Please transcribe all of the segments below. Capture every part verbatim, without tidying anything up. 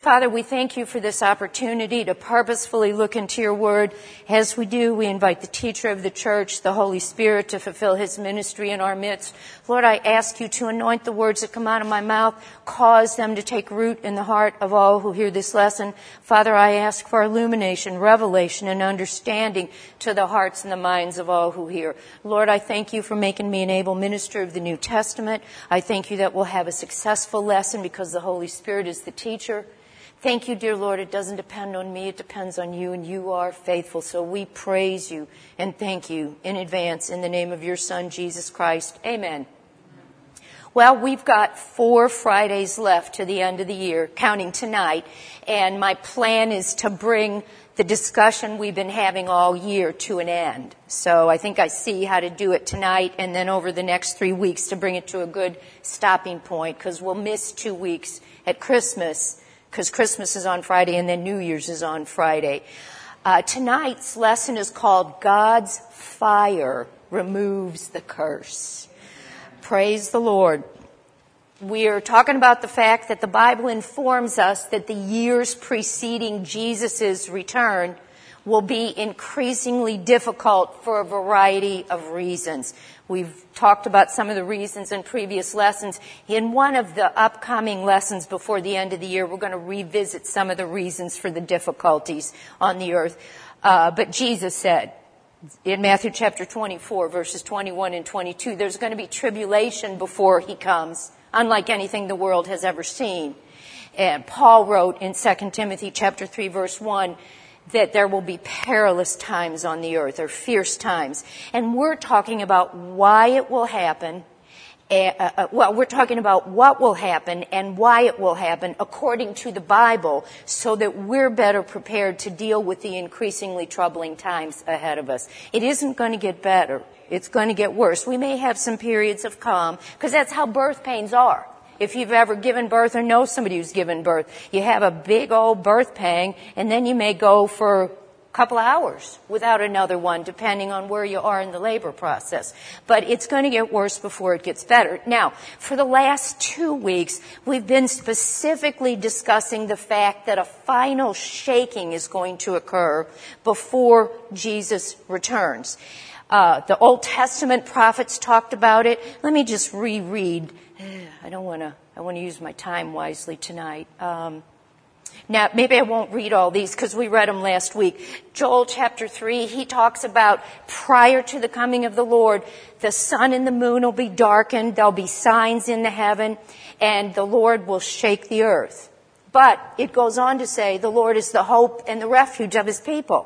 Father, we thank you for this opportunity to purposefully look into your word. As we do, we invite the teacher of the church, the Holy Spirit, to fulfill his ministry in our midst. Lord, I ask you to anoint the words that come out of my mouth, cause them to take root in the heart of all who hear this lesson. Father, I ask for illumination, revelation, and understanding to the hearts and the minds of all who hear. Lord, I thank you for making me an able minister of the New Testament. I thank you that we'll have a successful lesson because the Holy Spirit is the teacher. Thank you, dear Lord. It doesn't depend on me. It depends on you, and you are faithful. So we praise you and thank you in advance in the name of your Son, Jesus Christ. Amen. Well, we've got four Fridays left to the end of the year, counting tonight, and my plan is to bring the discussion we've been having all year to an end. So I think I see how to do it tonight and then over the next three weeks to bring it to a good stopping point, because we'll miss two weeks at Christmas, because Christmas is on Friday and then New Year's is on Friday. Uh, tonight's lesson is called God's Fire Removes the Curse. Praise the Lord. We are talking about the fact that the Bible informs us that the years preceding Jesus' return will be increasingly difficult for a variety of reasons. We've talked about some of the reasons in previous lessons. In one of the upcoming lessons before the end of the year, we're going to revisit some of the reasons for the difficulties on the earth. Uh, but Jesus said in Matthew chapter twenty-four, verses twenty-one and twenty-two, there's going to be tribulation before he comes, unlike anything the world has ever seen. And Paul wrote in Second Timothy chapter three, verse one, that there will be perilous times on the earth, or fierce times. And we're talking about why it will happen. Uh, uh, well, we're talking about what will happen and why it will happen according to the Bible, so that we're better prepared to deal with the increasingly troubling times ahead of us. It isn't going to get better. It's going to get worse. We may have some periods of calm, because that's how birth pains are. If you've ever given birth or know somebody who's given birth, you have a big old birth pang, and then you may go for a couple of hours without another one, depending on where you are in the labor process. But it's going to get worse before it gets better. Now, for the last two weeks, we've been specifically discussing the fact that a final shaking is going to occur before Jesus returns. Uh, the Old Testament prophets talked about it. Let me just reread. I don't want to, I want to use my time wisely tonight. Um, now, maybe I won't read all these because we read them last week. Joel chapter three, he talks about prior to the coming of the Lord, the sun and the moon will be darkened, there'll be signs in the heaven, and the Lord will shake the earth. But it goes on to say the Lord is the hope and the refuge of his people.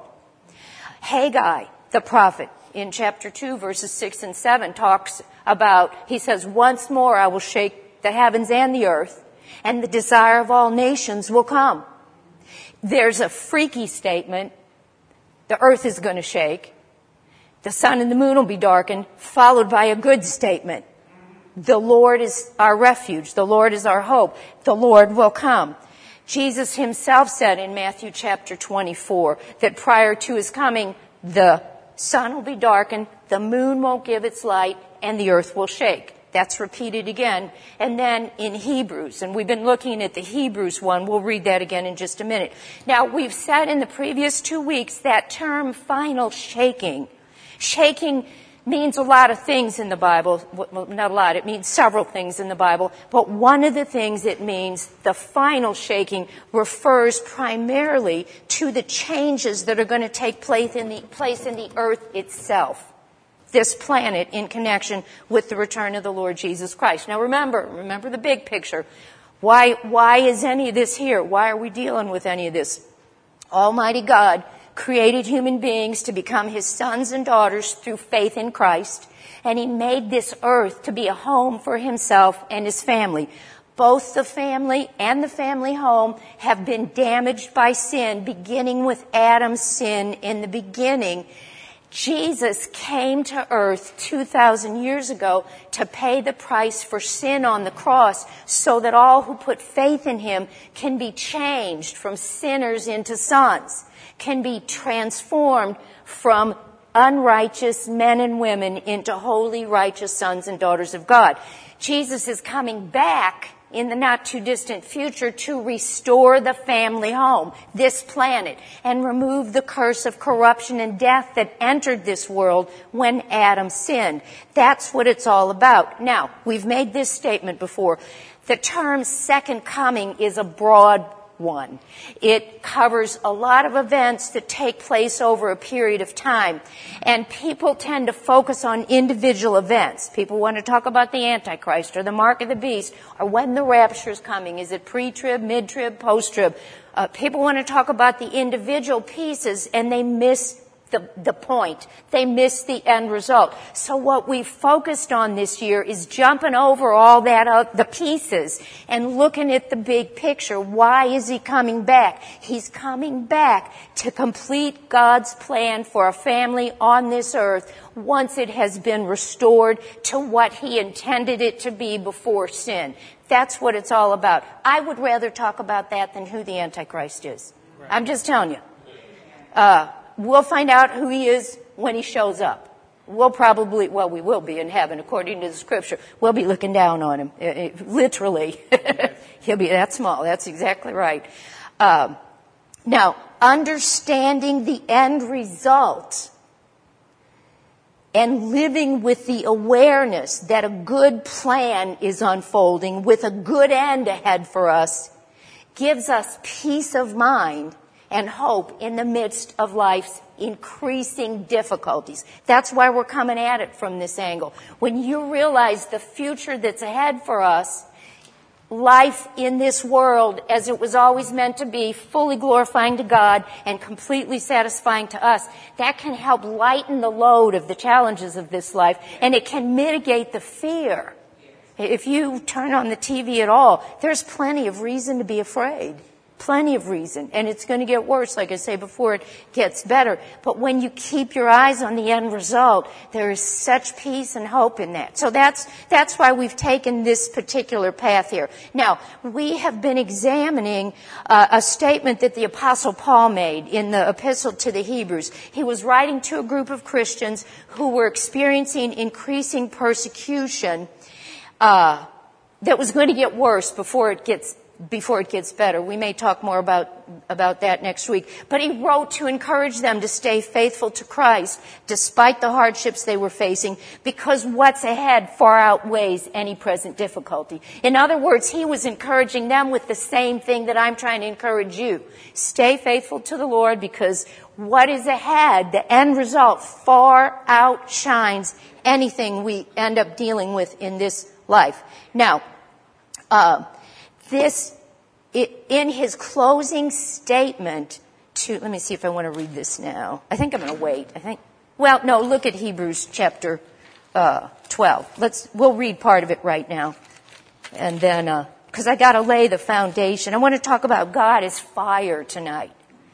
Haggai, the prophet, in chapter two, verses six and seven, talks about, he says, once more I will shake the heavens and the earth, and the desire of all nations will come. There's a freaky statement. The earth is going to shake. The sun and the moon will be darkened, followed by a good statement. The Lord is our refuge. The Lord is our hope. The Lord will come. Jesus himself said in Matthew chapter twenty-four that prior to his coming, the sun will be darkened, the moon won't give its light, and the earth will shake. That's repeated again. And then in Hebrews, and we've been looking at the Hebrews one, we'll read that again in just a minute. Now, we've said in the previous two weeks that term final shaking. Shaking means a lot of things in the Bible. Well, not a lot, it means several things in the Bible. But one of the things it means, the final shaking, refers primarily to the changes that are going to take place in the, place in the earth itself. This planet in connection with the return of the Lord Jesus Christ. Now remember, remember the big picture. Why, why is any of this here? Why are we dealing with any of this? Almighty God created human beings to become his sons and daughters through faith in Christ, and he made this earth to be a home for himself and his family. Both the family and the family home have been damaged by sin, beginning with Adam's sin in the beginning. Jesus came to earth two thousand years ago to pay the price for sin on the cross, so that all who put faith in him can be changed from sinners into sons, can be transformed from unrighteous men and women into holy, righteous sons and daughters of God. Jesus is coming back in the not too distant future to restore the family home, this planet, and remove the curse of corruption and death that entered this world when Adam sinned. That's what it's all about. Now, we've made this statement before. The term second coming is a broad one. It covers a lot of events that take place over a period of time. And people tend to focus on individual events. People want to talk about the Antichrist or the mark of the beast or when the rapture is coming. Is it pre-trib, mid-trib, post-trib? Uh, people want to talk about the individual pieces and they miss The, the point. They miss the end result. So what we've focused on this year is jumping over all that, uh, the pieces, and looking at the big picture. Why is he coming back? He's coming back to complete God's plan for a family on this earth once it has been restored to what he intended it to be before sin. That's what it's all about. I would rather talk about that than who the Antichrist is. I'm just telling you. Uh, We'll find out who he is when he shows up. We'll probably, well, we will be in heaven, according to the scripture. We'll be looking down on him, it, it, literally. He'll be that small. That's exactly right. Um, now, understanding the end result and living with the awareness that a good plan is unfolding with a good end ahead for us gives us peace of mind and hope in the midst of life's increasing difficulties. That's why we're coming at it from this angle. When you realize the future that's ahead for us, life in this world as it was always meant to be, fully glorifying to God and completely satisfying to us, that can help lighten the load of the challenges of this life, and it can mitigate the fear. If you turn on the T V at all, there's plenty of reason to be afraid. Plenty of reason. And it's going to get worse, like I say, before it gets better. But when you keep your eyes on the end result, there is such peace and hope in that. So that's, that's why we've taken this particular path here. Now, we have been examining uh, a statement that the Apostle Paul made in the Epistle to the Hebrews. He was writing to a group of Christians who were experiencing increasing persecution uh, that was going to get worse before it gets before it gets better. We may talk more about, about that next week. But he wrote to encourage them to stay faithful to Christ despite the hardships they were facing, because what's ahead far outweighs any present difficulty. In other words, he was encouraging them with the same thing that I'm trying to encourage you. Stay faithful to the Lord, because what is ahead, the end result, far outshines anything we end up dealing with in this life. Now, uh, This, in his closing statement to, let me see if I want to read this now. I think I'm going to wait. I think, well, no, look at Hebrews chapter uh, twelve. Let's, we'll read part of it right now. And then, uh, because I got to lay the foundation. I want to talk about God as fire tonight.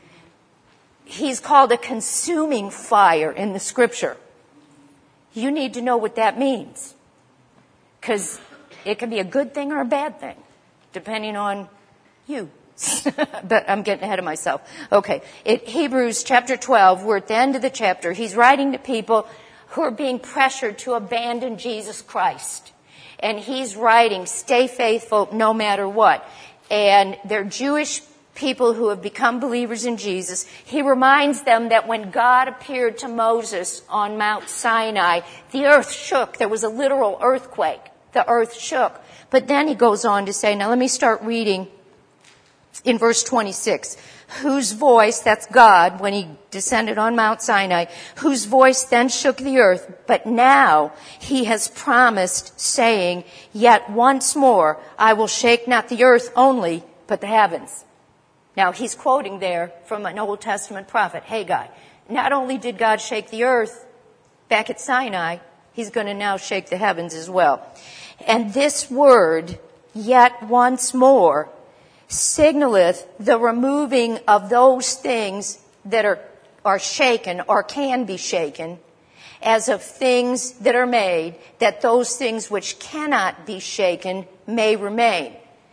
He's called a consuming fire in the scripture. You need to know what that means, because it can be a good thing or a bad thing, depending on you. But I'm getting ahead of myself. Okay. It, Hebrews chapter twelve, we're at the end of the chapter. He's writing to people who are being pressured to abandon Jesus Christ. And he's writing, stay faithful no matter what. And they're Jewish people who have become believers in Jesus. He reminds them that when God appeared to Moses on Mount Sinai, the earth shook. There was a literal earthquake. The earth shook. But then he goes on to say, now let me start reading in verse twenty-six. Whose voice, that's God, when he descended on Mount Sinai, whose voice then shook the earth, but now he has promised, saying, yet once more I will shake not the earth only, but the heavens. Now he's quoting there from an Old Testament prophet, Haggai. Not only did God shake the earth back at Sinai, he's going to now shake the heavens as well. And this word, yet once more, signaleth the removing of those things that are, are shaken or can be shaken, as of things that are made, that those things which cannot be shaken may remain.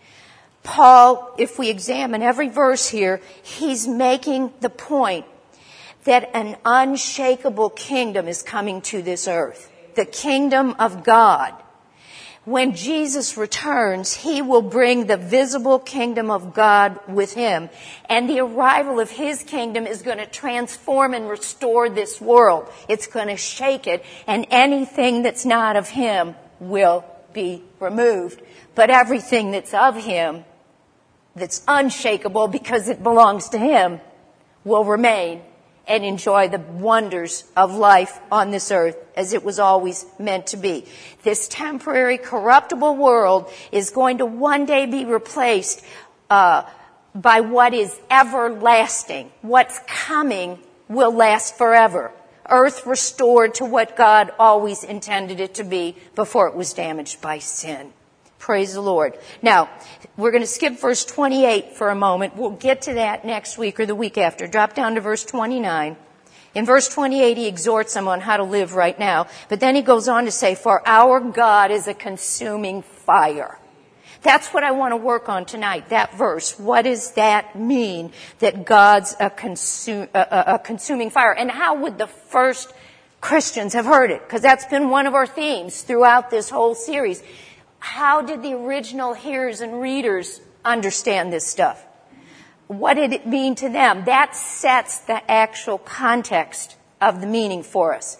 Paul, if we examine every verse here, he's making the point that an unshakable kingdom is coming to this earth. The kingdom of God. when Jesus returns, he will bring the visible kingdom of God with him. And the arrival of his kingdom is going to transform and restore this world. It's going to shake it, and anything that's not of him will be removed. But everything that's of him, that's unshakable because it belongs to him, will remain and enjoy the wonders of life on this earth as it was always meant to be. This temporary, corruptible world is going to one day be replaced uh, by what is everlasting. What's coming will last forever. Earth restored to what God always intended it to be before it was damaged by sin. Praise the Lord. Now, we're going to skip verse twenty-eight for a moment. We'll get to that next week or the week after. Drop down to verse twenty-nine. In verse twenty-eight, he exhorts them on how to live right now. But then he goes on to say, for our God is a consuming fire. That's what I want to work on tonight, that verse. What does that mean, that God's a, consume, a, a consuming fire? And how would the first Christians have heard it? Because that's been one of our themes throughout this whole series. How did the original hearers and readers understand this stuff? What did it mean to them? That sets the actual context of the meaning for us.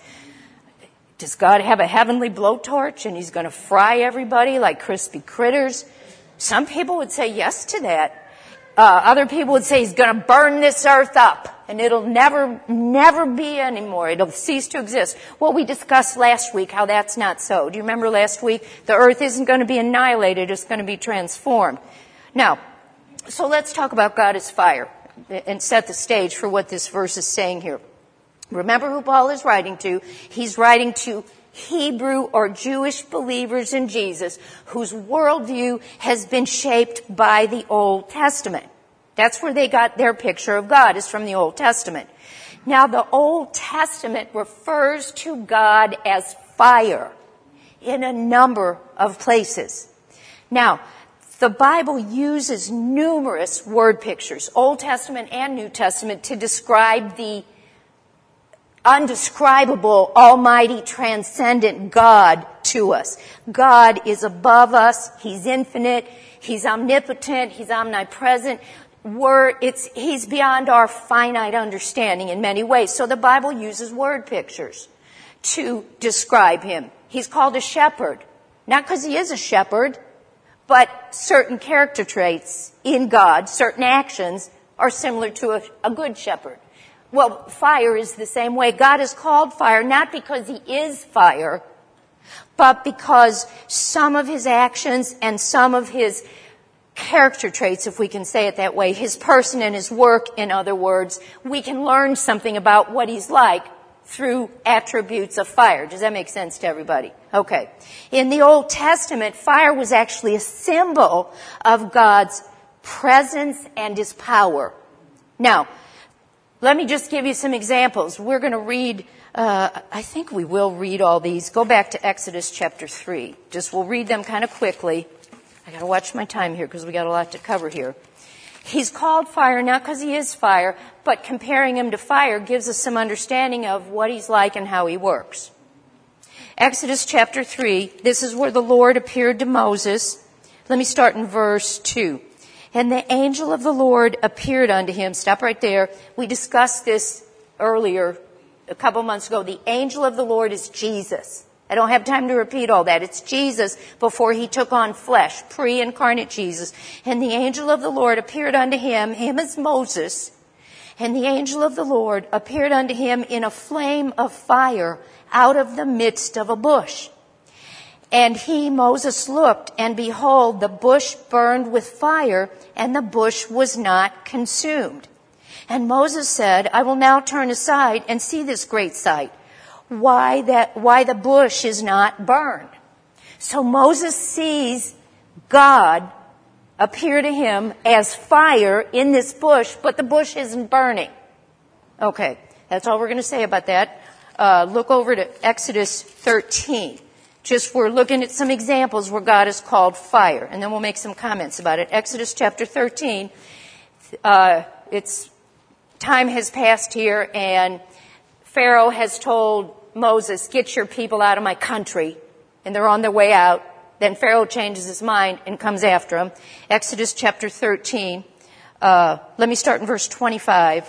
Does God have a heavenly blowtorch and he's going to fry everybody like crispy critters? Some people would say yes to that. Uh, other people would say he's going to burn this earth up and it'll never, never be anymore. It'll cease to exist. Well, we discussed last week how that's not so. Do you remember last week? The earth isn't going to be annihilated. It's going to be transformed. Now, so let's talk about God as fire and set the stage for what this verse is saying here. Remember who Paul is writing to. He's writing to Hebrew or Jewish believers in Jesus whose worldview has been shaped by the Old Testament. That's where they got their picture of God, is from the Old Testament. Now, the Old Testament refers to God as fire in a number of places. Now, the Bible uses numerous word pictures, Old Testament and New Testament, to describe the undescribable, almighty, transcendent God to us. God is above us. He's infinite. He's omnipotent. He's omnipresent. We're, it's, he's beyond our finite understanding in many ways. So the Bible uses word pictures to describe him. He's called a shepherd. Not because he is a shepherd, but certain character traits in God, certain actions, are similar to a, a good shepherd. Well, fire is the same way. God is called fire not because he is fire, but because some of his actions and some of his character traits, if we can say it that way, his person and his work, in other words, we can learn something about what he's like through attributes of fire. Does that make sense to everybody? Okay. In the Old Testament, fire was actually a symbol of God's presence and his power. Now, let me just give you some examples. We're going to read, uh, I think we will read all these. Go back to Exodus chapter three. Just we'll read them kind of quickly. I got to watch my time here because we got a lot to cover here. He's called fire not because he is fire, but comparing him to fire gives us some understanding of what he's like and how he works. Exodus chapter three, this is where the Lord appeared to Moses. Let me start in verse two. And the angel of the Lord appeared unto him. Stop right there. We discussed this earlier, a couple months ago. The angel of the Lord is Jesus. I don't have time to repeat all that. It's Jesus before he took on flesh, pre-incarnate Jesus. And the angel of the Lord appeared unto him, him as Moses. And the angel of the Lord appeared unto him in a flame of fire out of the midst of a bush. And he, Moses, looked, and behold, the bush burned with fire, and the bush was not consumed. And Moses said, I will now turn aside and see this great sight, why that, why the bush is not burned. So Moses sees God appear to him as fire in this bush, but the bush isn't burning. Okay, that's all we're going to say about that. Uh, look over to Exodus thirteen. Just we're looking at some examples where God is called fire, and then we'll make some comments about it. Exodus chapter thirteen, uh, it's time has passed here, and Pharaoh has told Moses, get your people out of my country, and they're on their way out. then Pharaoh changes his mind and comes after him. Exodus chapter thirteen. Uh, let me start in verse twenty-five.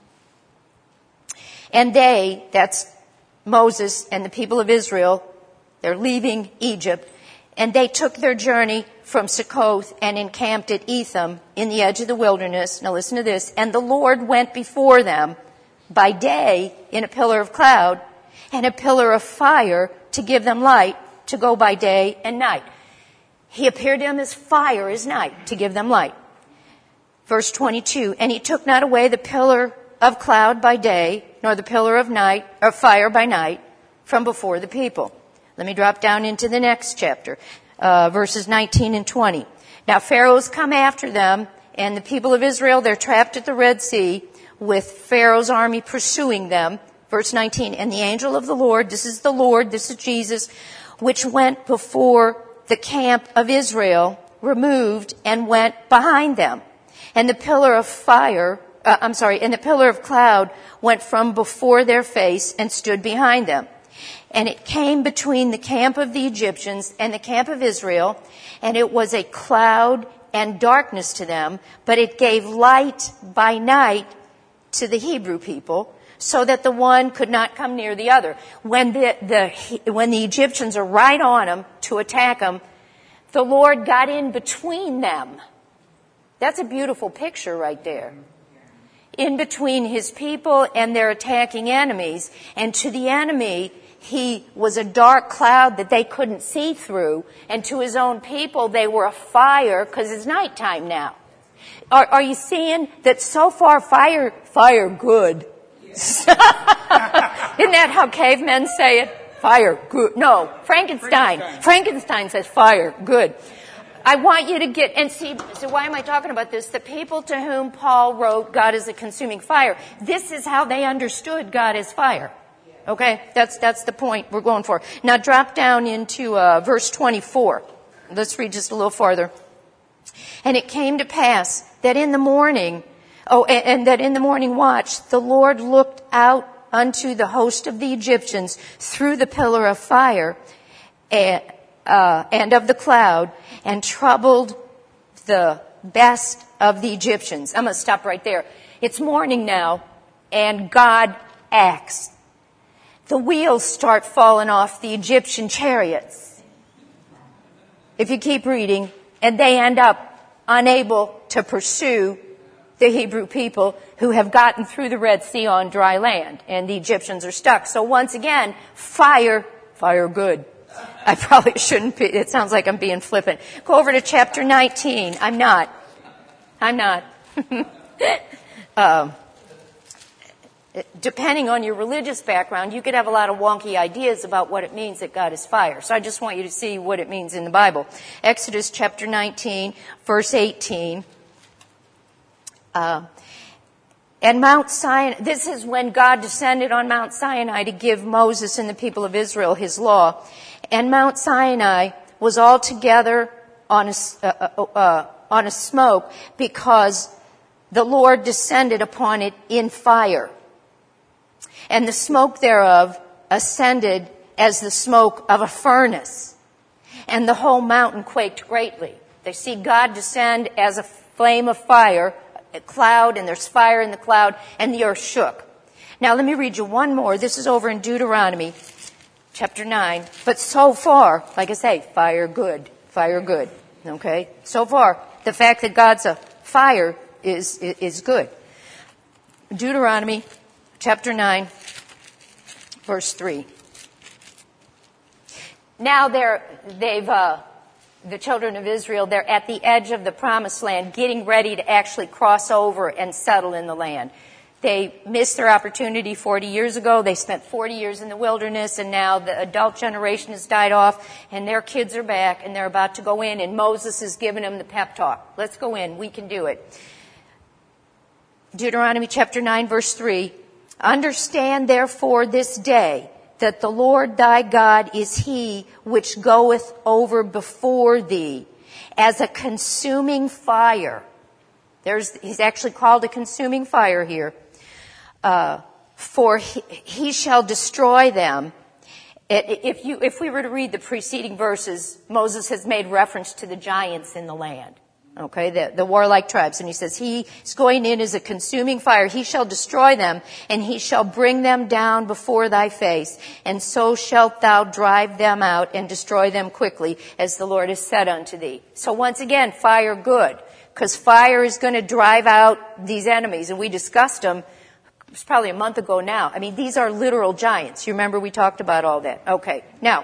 And they, that's Moses and the people of Israel, they're leaving Egypt, and they took their journey from Succoth and encamped at Etham in the edge of the wilderness. Now listen to this. And the Lord went before them by day in a pillar of cloud and a pillar of fire to give them light to go by day and night. He appeared to them as fire as night to give them light. Verse twenty-two, and he took not away the pillar of cloud by day, nor the pillar of night, or fire by night, from before the people. Let me drop down into the next chapter, uh, verses nineteen and twenty. Now Pharaoh's come after them, and the people of Israel, they're trapped at the Red Sea, with Pharaoh's army pursuing them. Verse nineteen, and the angel of the Lord, this is the Lord, this is Jesus, which went before the camp of Israel, removed and went behind them. And the pillar of fire, uh, I'm sorry, and the pillar of cloud went from before their face and stood behind them. And it came between the camp of the Egyptians and the camp of Israel, and it was a cloud and darkness to them, but it gave light by night to the Hebrew people, so that the one could not come near the other. When the, the when the Egyptians are right on them to attack them, the Lord got in between them. That's a beautiful picture right there. In between his people and their attacking enemies. And to the enemy, he was a dark cloud that they couldn't see through. And to his own people, they were a fire, because it's nighttime now. Are, are you seeing that so far fire, fire good? Isn't that how cavemen say it? Fire, good. No, Frankenstein. Frankenstein. Frankenstein says fire, good. I want you to get, and see, so why am I talking about this? The people to whom Paul wrote, God is a consuming fire. This is how they understood God as fire. Okay? That's, that's the point we're going for. Now drop down into uh, verse twenty-four. Let's read just a little farther. And it came to pass that in the morning, oh, and, and that in the morning watch, the Lord looked out unto the host of the Egyptians through the pillar of fire and, uh, and of the cloud, and troubled the best of the Egyptians. I'm going to stop right there. It's morning now, and God acts. The wheels start falling off the Egyptian chariots. If you keep reading, and they end up unable to pursue the Hebrew people who have gotten through the Red Sea on dry land, and the Egyptians are stuck. So once again, fire, fire good. I probably shouldn't be, it sounds like I'm being flippant. Go over to chapter nineteen. I'm not. I'm not. um, depending on your religious background, you could have a lot of wonky ideas about what it means that God is fire. So I just want you to see what it means in the Bible. Exodus chapter nineteen, verse eighteen. Uh, and Mount Sinai, this is when God descended on Mount Sinai to give Moses and the people of Israel his law. And Mount Sinai was altogether on a, uh, uh, uh, on a smoke, because the Lord descended upon it in fire. And the smoke thereof ascended as the smoke of a furnace. And the whole mountain quaked greatly. They see God descend as a flame of fire, a cloud, and there's fire in the cloud, and the earth shook. Now let me read you one more. This is over in Deuteronomy chapter nine. But so far, like I say, fire good, fire good. Okay? So far, the fact that God's a fire is, is good. Deuteronomy chapter nine, verse three. Now they're, they've, uh, the children of Israel, they're at the edge of the promised land, getting ready to actually cross over and settle in the land. They missed their opportunity forty years ago. They spent forty years in the wilderness, and now the adult generation has died off, and their kids are back, and they're about to go in, and Moses is giving them the pep talk. Let's go in. We can do it. Deuteronomy chapter nine, verse three. Understand therefore this day that the Lord thy God is he which goeth over before thee as a consuming fire. There's, he's actually called a consuming fire here. Uh, for he, he shall destroy them, If you, if we were to read the preceding verses, Moses has made reference to the giants in the land. Okay, the, the warlike tribes. And he says, he is going in as a consuming fire. He shall destroy them, and he shall bring them down before thy face. And so shalt thou drive them out and destroy them quickly, as the Lord has said unto thee. So once again, fire good, because fire is going to drive out these enemies. And we discussed them, it was probably a month ago now. I mean, these are literal giants. You remember we talked about all that. Okay, now,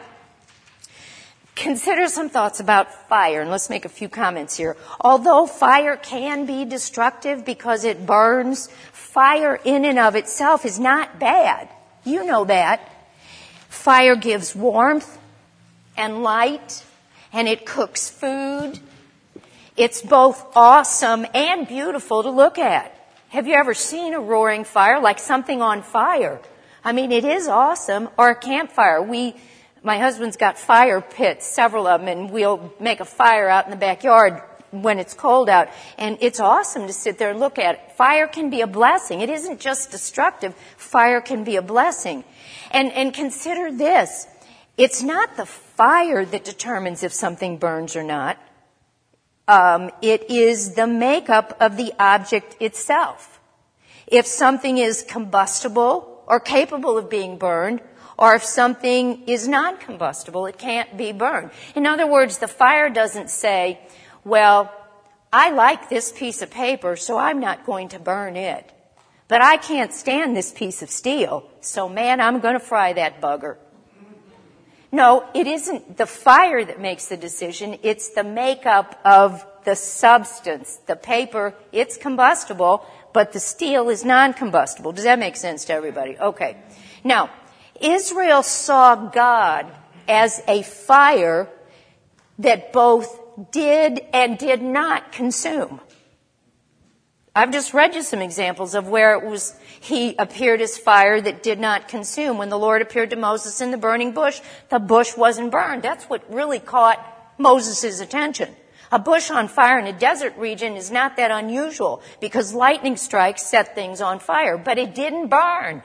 consider some thoughts about fire, and let's make a few comments here. Although fire can be destructive because it burns, fire in and of itself is not bad. You know that. Fire gives warmth and light, and it cooks food. It's both awesome and beautiful to look at. Have you ever seen a roaring fire, like something on fire? I mean, it is awesome. Or a campfire. We... My husband's got fire pits, several of them, and we'll make a fire out in the backyard when it's cold out. And it's awesome to sit there and look at it. Fire can be a blessing. It isn't just destructive. Fire can be a blessing. And, and consider this. It's not the fire that determines if something burns or not. Um, it is the makeup of the object itself. If something is combustible or capable of being burned, or if something is non-combustible, it can't be burned. In other words, the fire doesn't say, well, I like this piece of paper, so I'm not going to burn it. But I can't stand this piece of steel, so man, I'm going to fry that bugger. No, it isn't the fire that makes the decision. It's the makeup of the substance. The paper, it's combustible, but the steel is non-combustible. Does that make sense to everybody? Okay. Now, Israel saw God as a fire that both did and did not consume. I've just read you some examples of where it was, he appeared as fire that did not consume. When the Lord appeared to Moses in the burning bush, the bush wasn't burned. That's what really caught Moses' attention. A bush on fire in a desert region is not that unusual because lightning strikes set things on fire, but it didn't burn.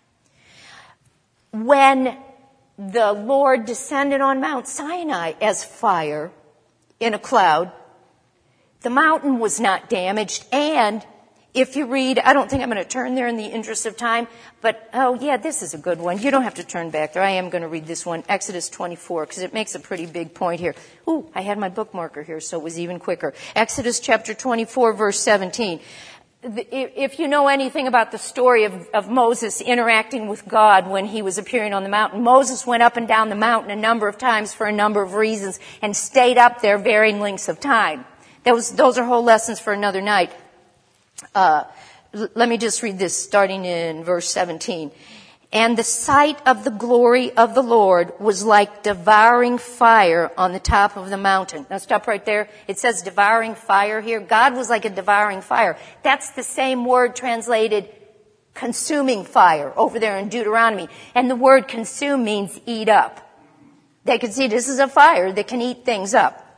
When the Lord descended on Mount Sinai as fire in a cloud, the mountain was not damaged. And if you read, I don't think I'm going to turn there in the interest of time, but, oh yeah, this is a good one. You don't have to turn back there. I am going to read this one, Exodus twenty-four, because it makes a pretty big point here. Ooh, I had my bookmarker here, so it was even quicker. Exodus chapter twenty-four, verse seventeen. If you know anything about the story of, of Moses interacting with God when he was appearing on the mountain, Moses went up and down the mountain a number of times for a number of reasons and stayed up there varying lengths of time. That was, those are whole lessons for another night. Uh, l- let me just read this starting in verse seventeen. And the sight of the glory of the Lord was like devouring fire on the top of the mountain. Now stop right there. It says devouring fire here. God was like a devouring fire. That's the same word translated consuming fire over there in Deuteronomy. And the word consume means eat up. They could see this is a fire that can eat things up.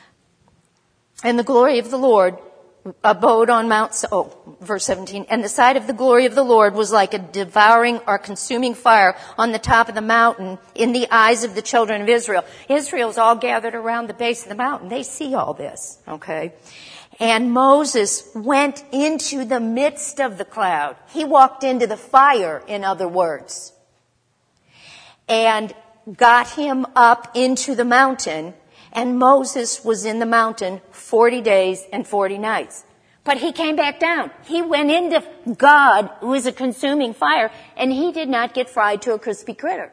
And the glory of the Lord abode on Mount, oh, verse seventeen, and the sight of the glory of the Lord was like a devouring or consuming fire on the top of the mountain in the eyes of the children of Israel. Israel's all gathered around the base of the mountain. They see all this, okay? And Moses went into the midst of the cloud. He walked into the fire, in other words, and got him up into the mountain. And Moses was in the mountain forty days and forty nights. But he came back down. He went into God, who is a consuming fire, and he did not get fried to a crispy critter.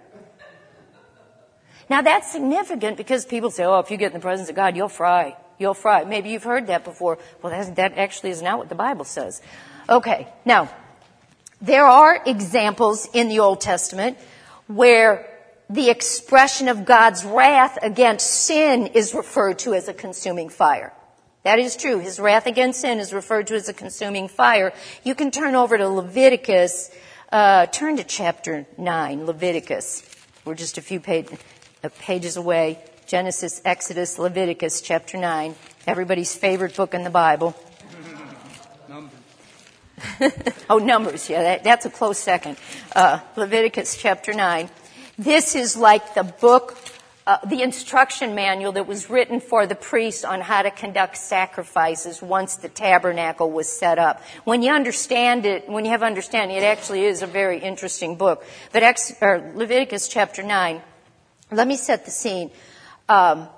Now that's significant because people say, oh, if you get in the presence of God, you'll fry. You'll fry. Maybe you've heard that before. Well, that, that actually is not what the Bible says. Okay, now, there are examples in the Old Testament where the expression of God's wrath against sin is referred to as a consuming fire. That is true. His wrath against sin is referred to as a consuming fire. You can turn over to Leviticus. Uh, turn to chapter nine, Leviticus. We're just a few page, uh, pages away. Genesis, Exodus, Leviticus, chapter nine. Everybody's favorite book in the Bible. Numbers. Oh, Numbers. Yeah, that, that's a close second. Uh, Leviticus, chapter nine. This is like the book, uh, the instruction manual that was written for the priests on how to conduct sacrifices once the tabernacle was set up. When you understand it, when you have understanding, it actually is a very interesting book. But Ex, or Leviticus chapter nine, let me set the scene. Um,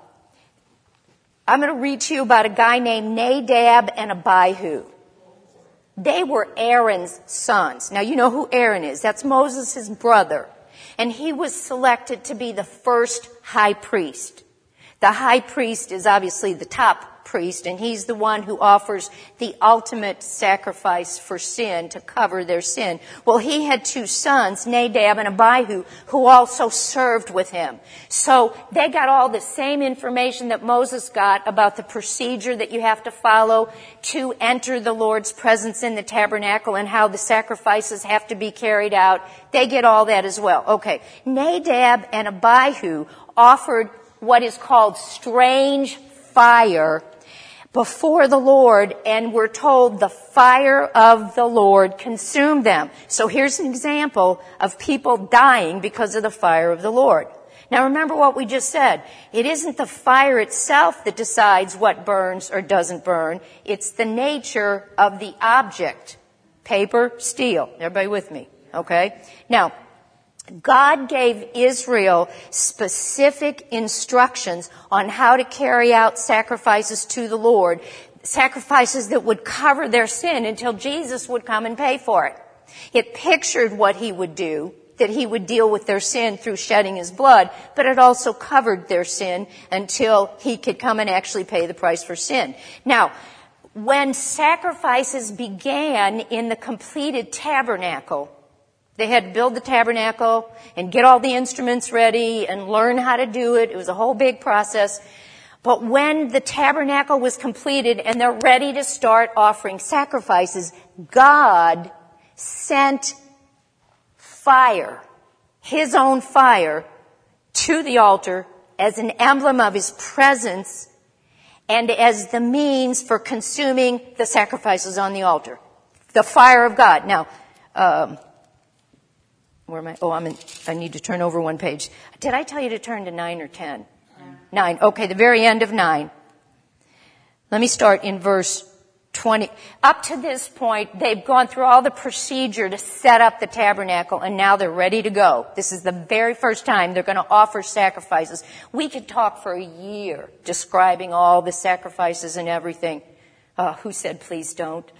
I'm going to read to you about a guy named Nadab and Abihu. They were Aaron's sons. Now, you know who Aaron is. That's Moses' brother. And he was selected to be the first high priest. The high priest is obviously the top priest, and he's the one who offers the ultimate sacrifice for sin to cover their sin. Well, he had two sons, Nadab and Abihu, who also served with him. So they got all the same information that Moses got about the procedure that you have to follow to enter the Lord's presence in the tabernacle and how the sacrifices have to be carried out. They get all that as well. Okay. Nadab and Abihu offered what is called strange fire before the Lord, and we're told the fire of the Lord consumed them. So here's an example of people dying because of the fire of the Lord. Now remember what we just said. It isn't the fire itself that decides what burns or doesn't burn. It's the nature of the object. Paper, steel. Everybody with me? Okay? Now, God gave Israel specific instructions on how to carry out sacrifices to the Lord, sacrifices that would cover their sin until Jesus would come and pay for it. It pictured what he would do, that he would deal with their sin through shedding his blood, but it also covered their sin until he could come and actually pay the price for sin. Now, when sacrifices began in the completed tabernacle, they had to build the tabernacle and get all the instruments ready and learn how to do it. It was a whole big process. But when the tabernacle was completed and they're ready to start offering sacrifices, God sent fire, his own fire, to the altar as an emblem of his presence and as the means for consuming the sacrifices on the altar. The fire of God. Now, um, Where am I? Oh, I'm in, I need to turn over one page. Did I tell you to turn to nine or ten? Nine. Nine. Okay, the very end of nine. Let me start in verse twenty. Up to this point, they've gone through all the procedure to set up the tabernacle, and now they're ready to go. This is the very first time they're going to offer sacrifices. We could talk for a year describing all the sacrifices and everything. Uh, who said please don't?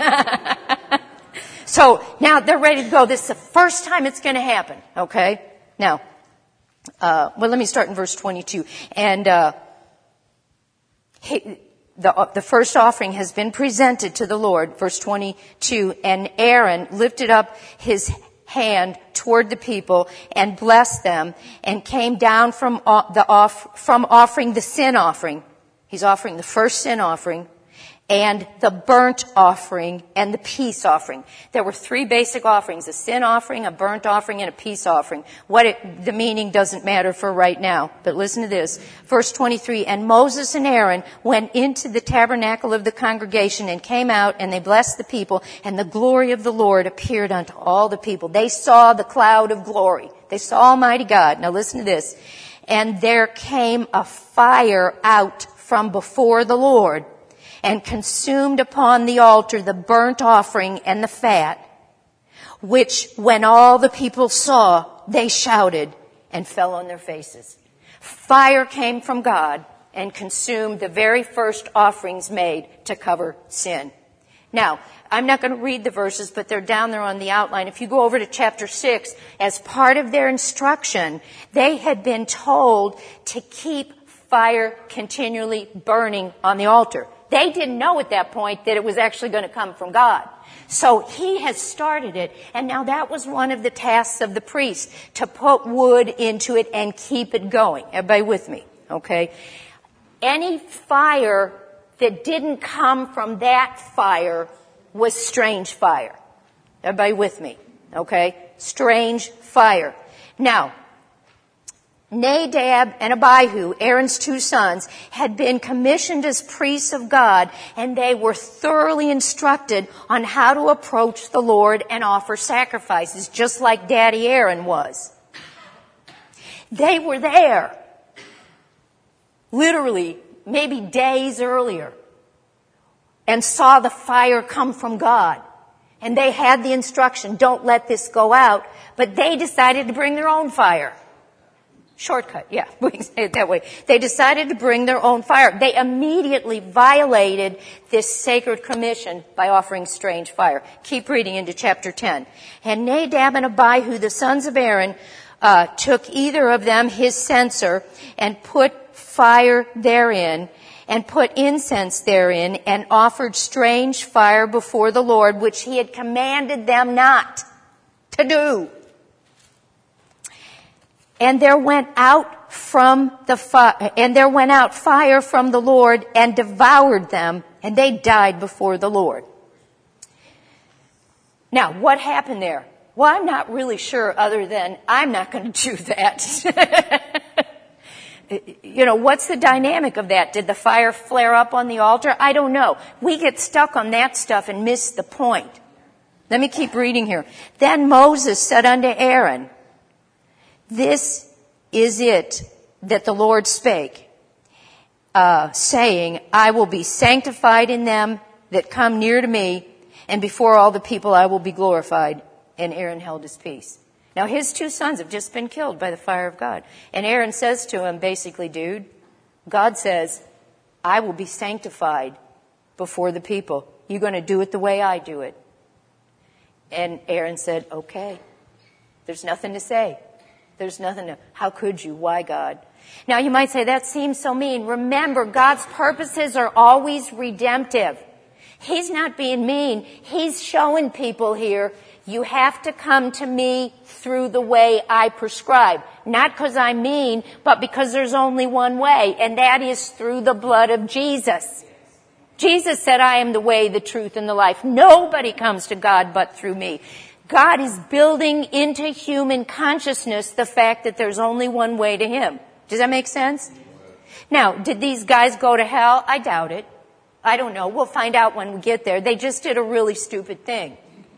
So now they're ready to go. This is the first time it's going to happen. Okay. Now, uh, well, let me start in verse twenty-two. And uh, he, the uh, the first offering has been presented to the Lord. Verse twenty-two. And Aaron lifted up his hand toward the people and blessed them, and came down from uh, the off from offering the sin offering. He's offering the first sin offering, and the burnt offering, and the peace offering. There were three basic offerings, a sin offering, a burnt offering, and a peace offering. What it, the meaning doesn't matter for right now, but listen to this. Verse twenty-three, and Moses and Aaron went into the tabernacle of the congregation and came out, and they blessed the people, and the glory of the Lord appeared unto all the people. They saw the cloud of glory. They saw Almighty God. Now listen to this. And there came a fire out from before the Lord, and consumed upon the altar the burnt offering and the fat, which when all the people saw, they shouted and fell on their faces. Fire came from God and consumed the very first offerings made to cover sin. Now, I'm not going to read the verses, but they're down there on the outline. If you go over to chapter six, as part of their instruction, they had been told to keep fire continually burning on the altar. They didn't know at that point that it was actually going to come from God. So he has started it, and now that was one of the tasks of the priest, to put wood into it and keep it going. Everybody with me? Okay? Any fire that didn't come from that fire was strange fire. Everybody with me? Okay? Strange fire. Now, Nadab and Abihu, Aaron's two sons, had been commissioned as priests of God, and they were thoroughly instructed on how to approach the Lord and offer sacrifices, just like Daddy Aaron was. They were there, literally, maybe days earlier, and saw the fire come from God. And they had the instruction, don't let this go out, but they decided to bring their own fire. Shortcut, yeah, we can say it that way. They decided to bring their own fire. They immediately violated this sacred commission by offering strange fire. Keep reading into chapter ten. And Nadab and Abihu, the sons of Aaron, uh, took either of them his censer and put fire therein, and put incense therein, and offered strange fire before the Lord, which he had commanded them not to do. And there went out from the fi- and there went out fire from the Lord and devoured them, and they died before the Lord. Now, what happened there? Well, I'm not really sure, other than I'm not going to do that. You know, what's the dynamic of that? Did the fire flare up on the altar? I don't know. We get stuck on that stuff and miss the point. Let me keep reading here. Then Moses said unto Aaron, this is it that the Lord spake, uh, saying, I will be sanctified in them that come near to me, and before all the people I will be glorified. And Aaron held his peace. Now his two sons have just been killed by the fire of God. And Aaron says to him, basically, dude, God says, I will be sanctified before the people. You're going to do it the way I do it. And Aaron said, okay. There's nothing to say. There's nothing to, how could you? Why, God? Now you might say, that seems so mean. Remember, God's purposes are always redemptive. He's not being mean. He's showing people here, you have to come to me through the way I prescribe. Not because I'm mean, but because there's only one way, and that is through the blood of Jesus. Jesus said, I am the way, the truth, and the life. Nobody comes to God but through me. God is building into human consciousness the fact that there's only one way to Him. Does that make sense? Now, did these guys go to hell? I doubt it. I don't know. We'll find out when we get there. They just did a really stupid thing.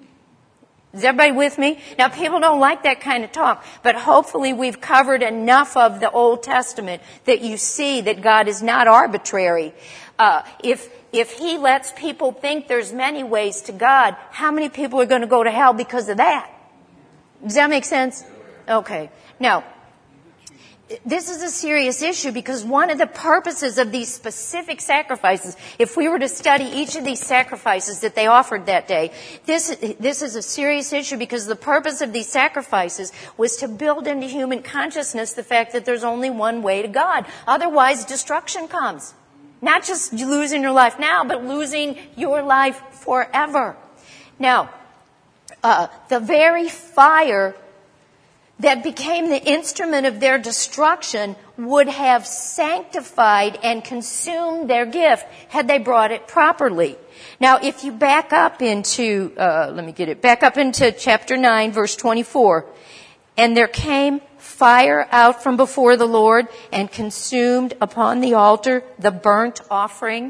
Is everybody with me? Now, people don't like that kind of talk, but hopefully we've covered enough of the Old Testament that you see that God is not arbitrary. Uh, if, if He lets people think there's many ways to God, how many people are going to go to hell because of that? Does that make sense? Okay. Now, this is a serious issue because one of the purposes of these specific sacrifices, if we were to study each of these sacrifices that they offered that day, this, this is a serious issue because the purpose of these sacrifices was to build into human consciousness the fact that there's only one way to God. Otherwise, destruction comes. Not just losing your life now, but losing your life forever. Now, uh, the very fire that became the instrument of their destruction would have sanctified and consumed their gift had they brought it properly. Now, if you back up into, uh, let me get it, back up into chapter nine, verse twenty-four. And there came fire out from before the Lord and consumed upon the altar the burnt offering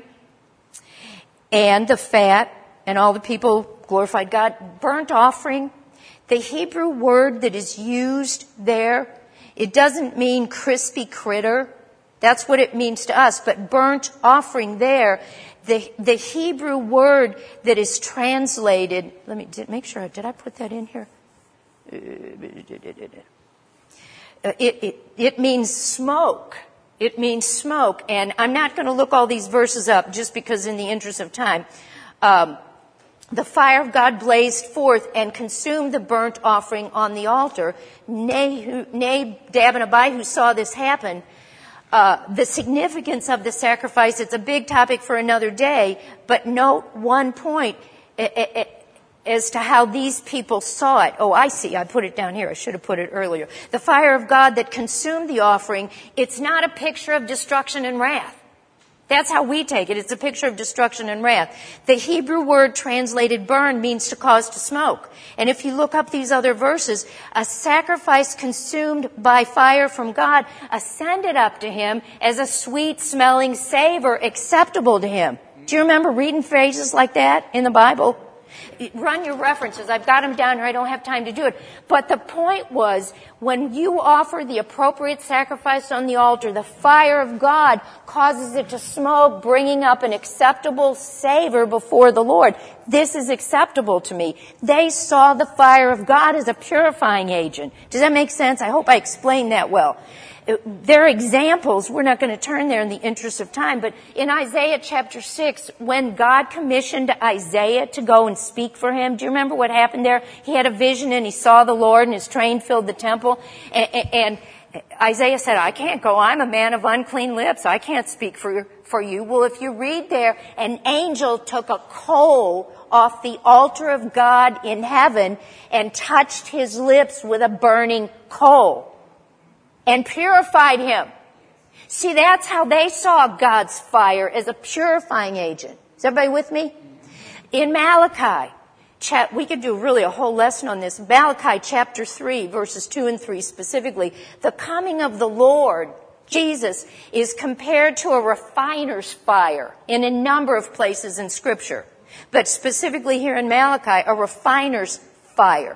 and the fat, and all the people glorified God. Burnt offering, the Hebrew word that is used there, it doesn't mean crispy critter. That's what it means to us. But burnt offering there, the, the Hebrew word that is translated, let me did, make sure, did I put that in here? It, it, it means smoke. It means smoke. And I'm not going to look all these verses up just because in the interest of time. Um, The fire of God blazed forth and consumed the burnt offering on the altar. Nadab and Abihu saw this happen. Uh, the significance of the sacrifice, it's a big topic for another day, but note one point as to how these people saw it. Oh, I see. I put it down here. I should have put it earlier. The fire of God that consumed the offering, it's not a picture of destruction and wrath. That's how we take it. It's a picture of destruction and wrath. The Hebrew word translated burn means to cause to smoke. And if you look up these other verses, a sacrifice consumed by fire from God ascended up to Him as a sweet-smelling savor acceptable to Him. Do you remember reading phrases like that in the Bible? Run your references. I've got them down here. I don't have time to do it. But the point was, when you offer the appropriate sacrifice on the altar, the fire of God causes it to smoke, bringing up an acceptable savor before the Lord. This is acceptable to me. They saw the fire of God as a purifying agent. Does that make sense? I hope I explained that well. There are examples. We're not going to turn there in the interest of time, but in Isaiah chapter six, when God commissioned Isaiah to go and speak for him, do you remember what happened there? He had a vision and he saw the Lord and his train filled the temple, and, and Isaiah said, I can't go. I'm a man of unclean lips. I can't speak for, for you. Well, if you read there, an angel took a coal off the altar of God in heaven and touched his lips with a burning coal and purified him. See, that's how they saw God's fire, as a purifying agent. Is everybody with me? In Malachi, we could do really a whole lesson on this. Malachi chapter three, verses two and three specifically. The coming of the Lord, Jesus, is compared to a refiner's fire in a number of places in Scripture. But specifically here in Malachi, a refiner's fire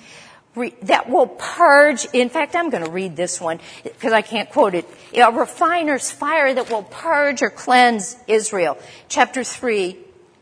that will purge. In fact, I'm going to read this one because I can't quote it. A refiner's fire that will purge or cleanse Israel. Chapter three,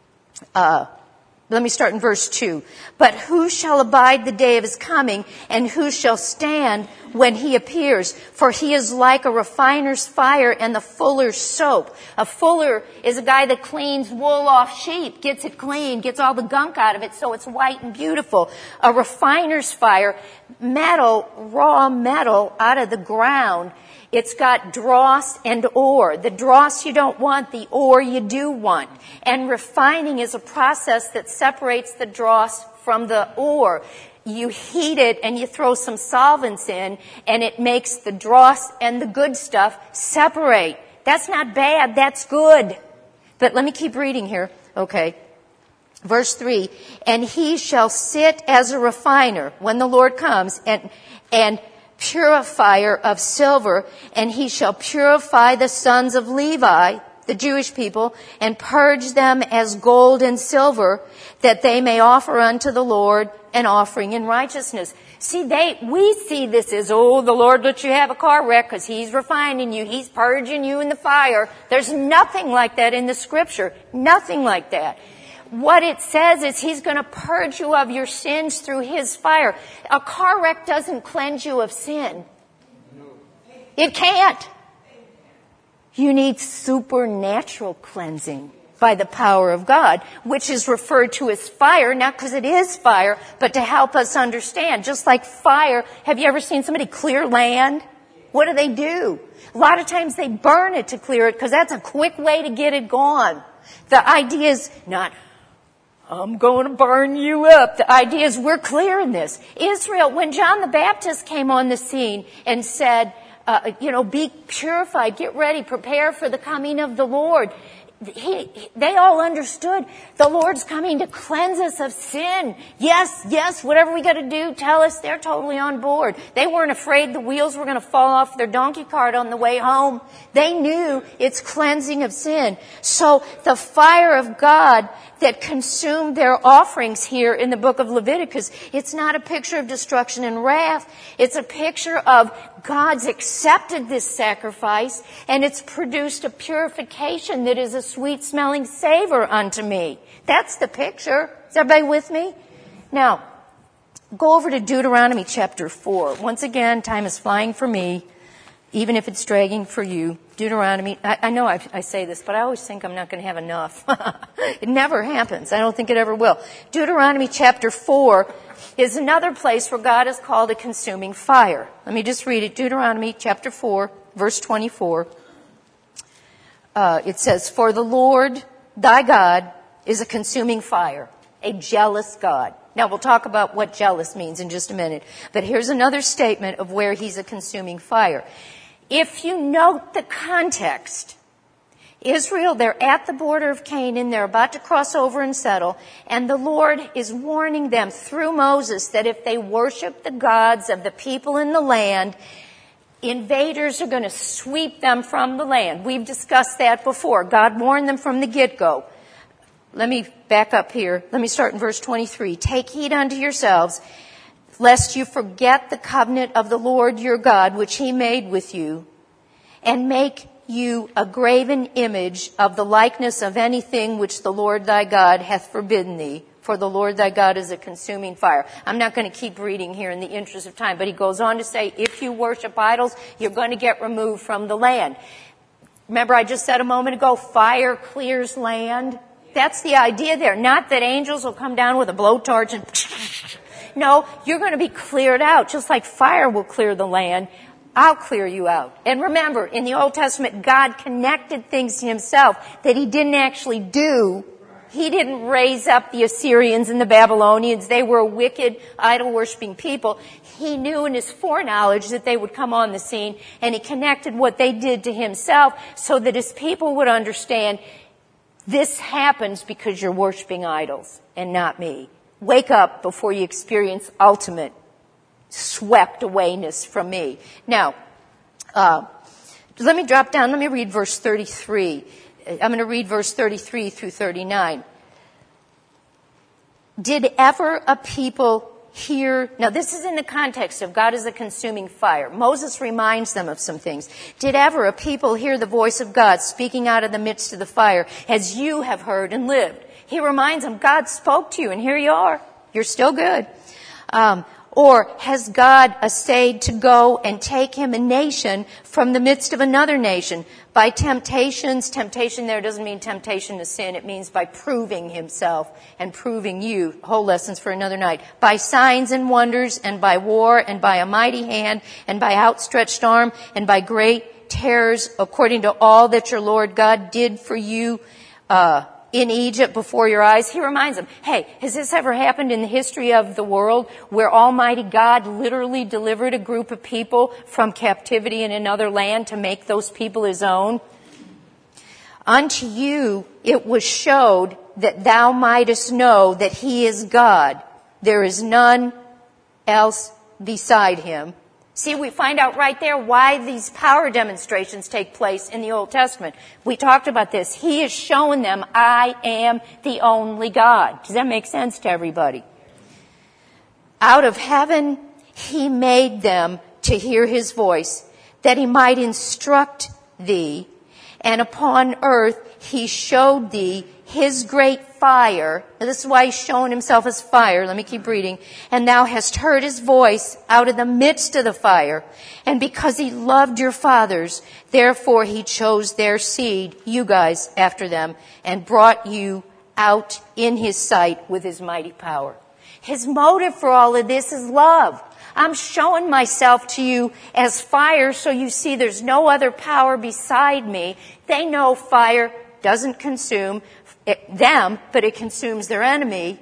uh, let me start in verse two. But who shall abide the day of his coming, and who shall stand when he appears? For he is like a refiner's fire and the fuller's soap. A fuller is a guy that cleans wool off sheep, gets it clean, gets all the gunk out of it so it's white and beautiful. A refiner's fire, metal, raw metal out of the ground. It's got dross and ore. The dross you don't want, the ore you do want. And refining is a process that separates the dross from the ore. You heat it and you throw some solvents in, and it makes the dross and the good stuff separate. That's not bad, that's good. But let me keep reading here. Okay. Verse three, and he shall sit as a refiner when the Lord comes, and, and purifier of silver, and he shall purify the sons of Levi, the Jewish people, and purge them as gold and silver, that they may offer unto the Lord an offering in righteousness. See, they, we see this as, oh, the Lord lets you have a car wreck because he's refining you, he's purging you in the fire. There's nothing like that in the Scripture. Nothing like that. What it says is he's going to purge you of your sins through his fire. A car wreck doesn't cleanse you of sin. It can't. You need supernatural cleansing by the power of God, which is referred to as fire, not because it is fire, but to help us understand. Just like fire, have you ever seen somebody clear land? What do they do? A lot of times they burn it to clear it because that's a quick way to get it gone. The idea is not, I'm going to burn you up. The idea is we're clearing this. Israel, when John the Baptist came on the scene and said, uh, you know, be purified, get ready, prepare for the coming of the Lord, He, they all understood the Lord's coming to cleanse us of sin. Yes, yes, whatever we got to do, tell us. They're totally on board. They weren't afraid the wheels were going to fall off their donkey cart on the way home. They knew it's cleansing of sin. So the fire of God that consumed their offerings here in the book of Leviticus, it's not a picture of destruction and wrath. It's a picture of God's accepted this sacrifice, and it's produced a purification that is a sweet-smelling savor unto me. That's the picture. Is everybody with me? Now, go over to Deuteronomy chapter four. Once again, time is flying for me, even if it's dragging for you. Deuteronomy, I, I know I, I say this, but I always think I'm not going to have enough. It never happens. I don't think it ever will. Deuteronomy chapter four is another place where God is called a consuming fire. Let me just read it. Deuteronomy chapter four, verse twenty-four. Uh, it says, for the Lord thy God is a consuming fire, a jealous God. Now we'll talk about what jealous means in just a minute. But here's another statement of where he's a consuming fire. If you note the context, Israel, they're at the border of Canaan, they're about to cross over and settle, and the Lord is warning them through Moses that if they worship the gods of the people in the land, invaders are going to sweep them from the land. We've discussed that before. God warned them from the get-go. let me back up here. Let me start in verse twenty-three. Take heed unto yourselves, lest you forget the covenant of the Lord your God, which he made with you, and make you a graven image of the likeness of anything which the Lord thy God hath forbidden thee. For the Lord thy God is a consuming fire. I'm not going to keep reading here in the interest of time, but he goes on to say, if you worship idols, you're going to get removed from the land. Remember I just said a moment ago, fire clears land? That's the idea there. Not that angels will come down with a blowtorch and no, you're going to be cleared out, just like fire will clear the land. I'll clear you out. And remember, in the Old Testament, God connected things to himself that he didn't actually do. He didn't raise up the Assyrians and the Babylonians. They were a wicked, idol-worshiping people. He knew in his foreknowledge that they would come on the scene, and he connected what they did to himself so that his people would understand this happens because you're worshiping idols and not me. Wake up before you experience ultimate swept awayness from me. Now, uh, let me drop down. Let me read verse thirty-three. I'm going to read verse thirty-three through thirty-nine. Did ever a people hear... Now, this is in the context of God is a consuming fire. Moses reminds them of some things. Did ever a people hear the voice of God speaking out of the midst of the fire, as you have heard and lived? He reminds them, God spoke to you, and here you are. You're still good. Um, Or has God essayed to go and take him a nation from the midst of another nation by temptations? Temptation there doesn't mean temptation to sin. It means by proving himself and proving you. Whole lessons for another night. By signs and wonders and by war and by a mighty hand and by outstretched arm and by great terrors, according to all that your Lord God did for you, uh, in Egypt before your eyes. He reminds them, hey, has this ever happened in the history of the world where Almighty God literally delivered a group of people from captivity in another land to make those people his own? Unto you it was showed that thou mightest know that he is God. There is none else beside him. See, we find out right there why these power demonstrations take place in the Old Testament. We talked about this. He is showing them, I am the only God. Does that make sense to everybody? Out of heaven, he made them to hear his voice, that he might instruct thee. And upon earth, he showed thee his great fire. And this is why he's showing himself as fire. Let me keep reading. And thou hast heard his voice out of the midst of the fire. And because he loved your fathers, therefore he chose their seed, you guys, after them, and brought you out in his sight with his mighty power. His motive for all of this is love. I'm showing myself to you as fire so you see there's no other power beside me. They know fire doesn't consume it, them, but it consumes their enemy.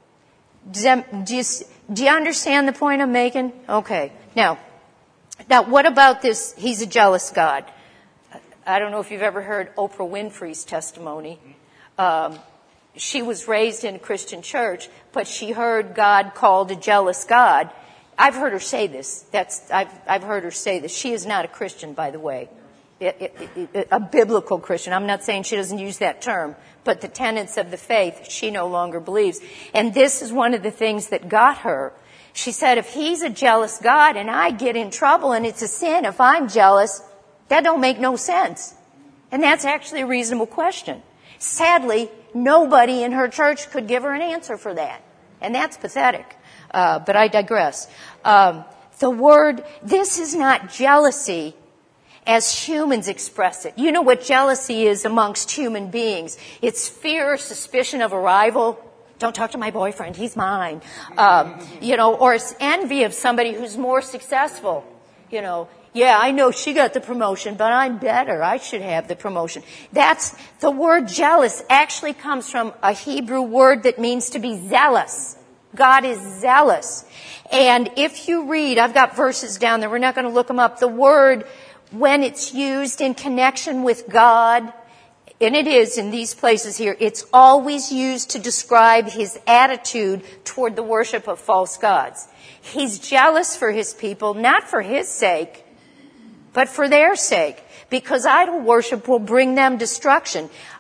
Do you, do you understand the point I'm making? Okay. Now, now what about this? He's a jealous God. I don't know if you've ever heard Oprah Winfrey's testimony. Um, she was raised in a Christian church, but she heard God called a jealous God. I've heard her say this. That's I've I've heard her say this. She is not a Christian, by the way. It, it, it, a biblical Christian. I'm not saying she doesn't use that term, but the tenets of the faith she no longer believes. And this is one of the things that got her. She said, if he's a jealous God and I get in trouble and it's a sin if I'm jealous, that don't make no sense. And that's actually a reasonable question. Sadly, nobody in her church could give her an answer for that. And that's pathetic. Uh, but I digress. Um, the word, this is not jealousy as humans express it. You know what jealousy is amongst human beings. It's fear or suspicion of a rival. Don't talk to my boyfriend, he's mine. Um, you know, or it's envy of somebody who's more successful. You know, yeah, I know she got the promotion, but I'm better. I should have the promotion. That's, the word jealous actually comes from a Hebrew word that means to be zealous. God is zealous. And if you read, I've got verses down there, we're not going to look them up. The word, when it's used in connection with God, and it is in these places here, it's always used to describe his attitude toward the worship of false gods. He's jealous for his people, not for his sake, but for their sake, because idol worship will bring them destruction.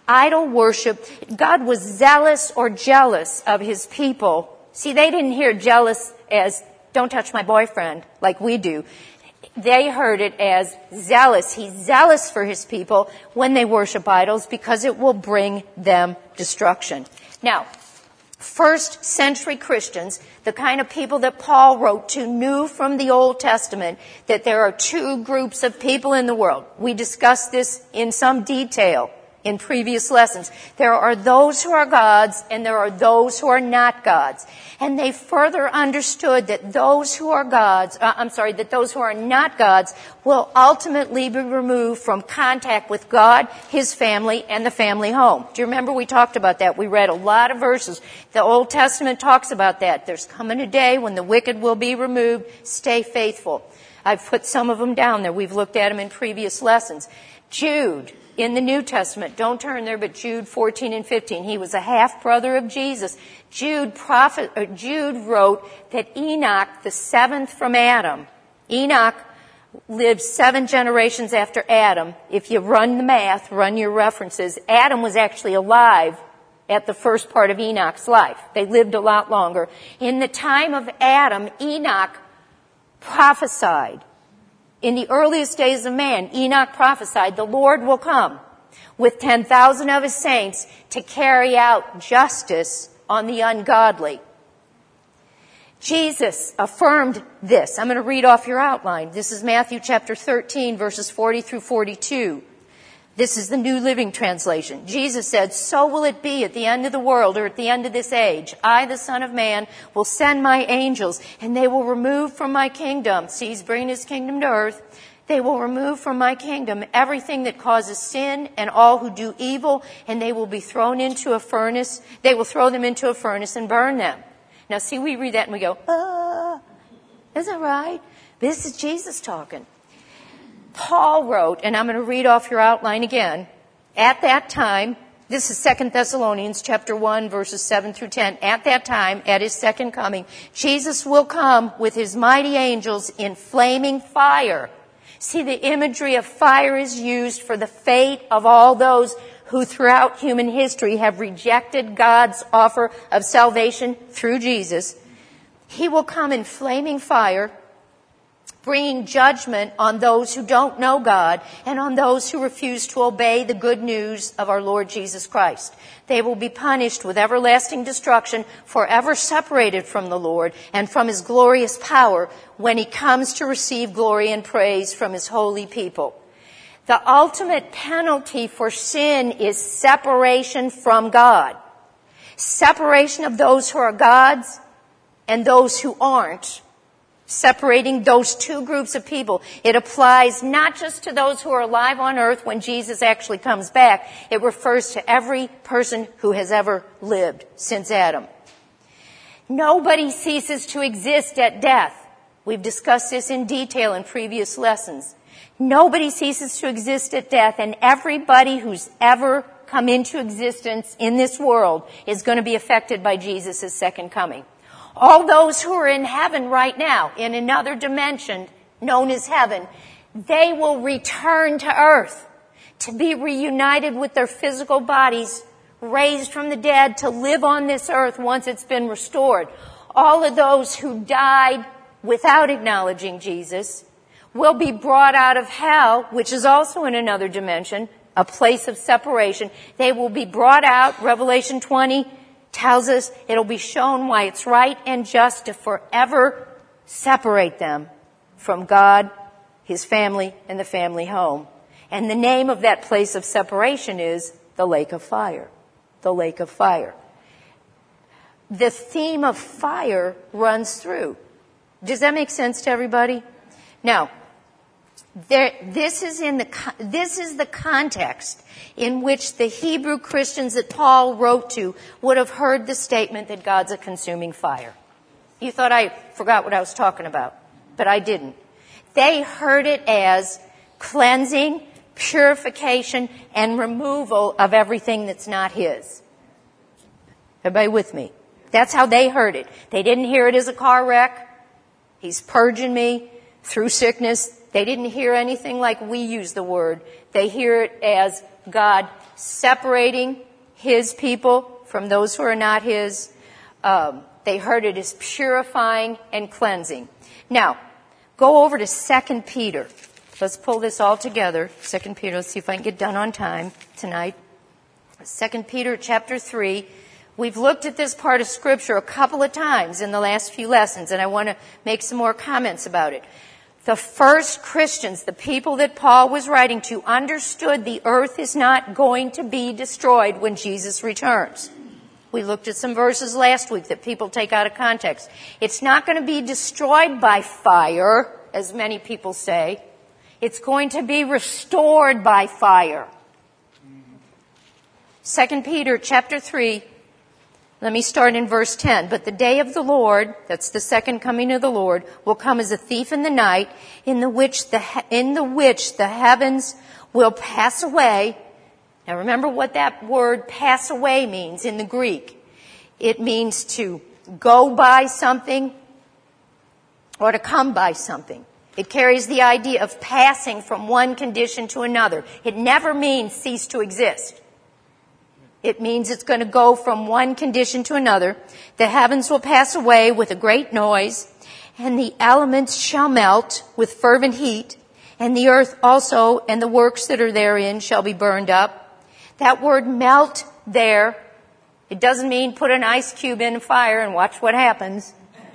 idol worship. God was zealous or jealous of his people. See, they didn't hear jealous as, don't touch my boyfriend, like we do. They heard it as zealous. He's zealous for his people when they worship idols because it will bring them destruction. Now, first century Christians, the kind of people that Paul wrote to, knew from the Old Testament that there are two groups of people in the world. We discussed this in some detail in previous lessons. There are those who are gods and there are those who are not gods. And they further understood that those who are gods, uh, I'm sorry, that those who are not gods will ultimately be removed from contact with God, his family, and the family home. Do you remember we talked about that? We read a lot of verses. The Old Testament talks about that. There's coming a day when the wicked will be removed. Stay faithful. I've put some of them down there. We've looked at them in previous lessons. Jude, in the New Testament, don't turn there, but Jude fourteen and fifteen. He was a half-brother of Jesus. Jude, prophet, or Jude wrote that Enoch, the seventh from Adam, Enoch lived seven generations after Adam. If you run the math, run your references, Adam was actually alive at the first part of Enoch's life. They lived a lot longer. In the time of Adam, Enoch prophesied. In the earliest days of man, Enoch prophesied, the Lord will come with ten thousand of his saints to carry out justice on the ungodly. Jesus affirmed this. I'm going to read off your outline. This is Matthew chapter thirteen, verses forty through forty-two. This is the New Living Translation. Jesus said, so will it be at the end of the world, or at the end of this age. I, the Son of Man, will send my angels, and they will remove from my kingdom. See, he's bringing his kingdom to earth. They will remove from my kingdom everything that causes sin and all who do evil, and they will be thrown into a furnace. They will throw them into a furnace and burn them. Now, see, we read that and we go, ah, is that right? This is Jesus talking. Paul wrote, and I'm going to read off your outline again, at that time, this is Second Thessalonians chapter one, verses seven through ten. At that time, at his second coming, Jesus will come with his mighty angels in flaming fire. See, the imagery of fire is used for the fate of all those who throughout human history have rejected God's offer of salvation through Jesus. He will come in flaming fire, bringing judgment on those who don't know God and on those who refuse to obey the good news of our Lord Jesus Christ. They will be punished with everlasting destruction, forever separated from the Lord and from his glorious power when he comes to receive glory and praise from his holy people. The ultimate penalty for sin is separation from God. Separation of those who are gods and those who aren't. Separating those two groups of people. It applies not just to those who are alive on earth when Jesus actually comes back. It refers to every person who has ever lived since Adam. Nobody ceases to exist at death. We've discussed this in detail in previous lessons. Nobody ceases to exist at death, and everybody who's ever come into existence in this world is going to be affected by Jesus' second coming. All those who are in heaven right now, in another dimension known as heaven, they will return to earth to be reunited with their physical bodies, raised from the dead to live on this earth once it's been restored. All of those who died without acknowledging Jesus will be brought out of hell, which is also in another dimension, a place of separation. They will be brought out, Revelation twenty tells us it'll be shown why it's right and just to forever separate them from God, his family, and the family home. And the name of that place of separation is the lake of fire. The lake of fire. The theme of fire runs through. Does that make sense to everybody? Now, There, this is in the, this is the context in which the Hebrew Christians that Paul wrote to would have heard the statement that God's a consuming fire. You thought I forgot what I was talking about, but I didn't. They heard it as cleansing, purification, and removal of everything that's not his. Everybody with me? That's how they heard it. They didn't hear it as a car wreck. He's purging me through sickness. They didn't hear anything like we use the word. They hear it as God separating his people from those who are not his. Um, they heard it as purifying and cleansing. Now, go over to Second Peter. Let's pull this all together. Second Peter, let's see if I can get done on time tonight. Second Peter chapter three. We've looked at this part of Scripture a couple of times in the last few lessons, and I want to make some more comments about it. The first Christians, the people that Paul was writing to, understood the earth is not going to be destroyed when Jesus returns. We looked at some verses last week that people take out of context. It's not going to be destroyed by fire, as many people say. It's going to be restored by fire. Second Peter chapter three, let me start in verse ten. But the day of the Lord, that's the second coming of the Lord, will come as a thief in the night, in the which the, in the which the heavens will pass away. Now remember what that word pass away means in the Greek. It means to go by something or to come by something. It carries the idea of passing from one condition to another. It never means cease to exist. It means it's going to go from one condition to another. The heavens will pass away with a great noise, and the elements shall melt with fervent heat, and the earth also and the works that are therein shall be burned up. That word melt there, it doesn't mean put an ice cube in a fire and watch what happens.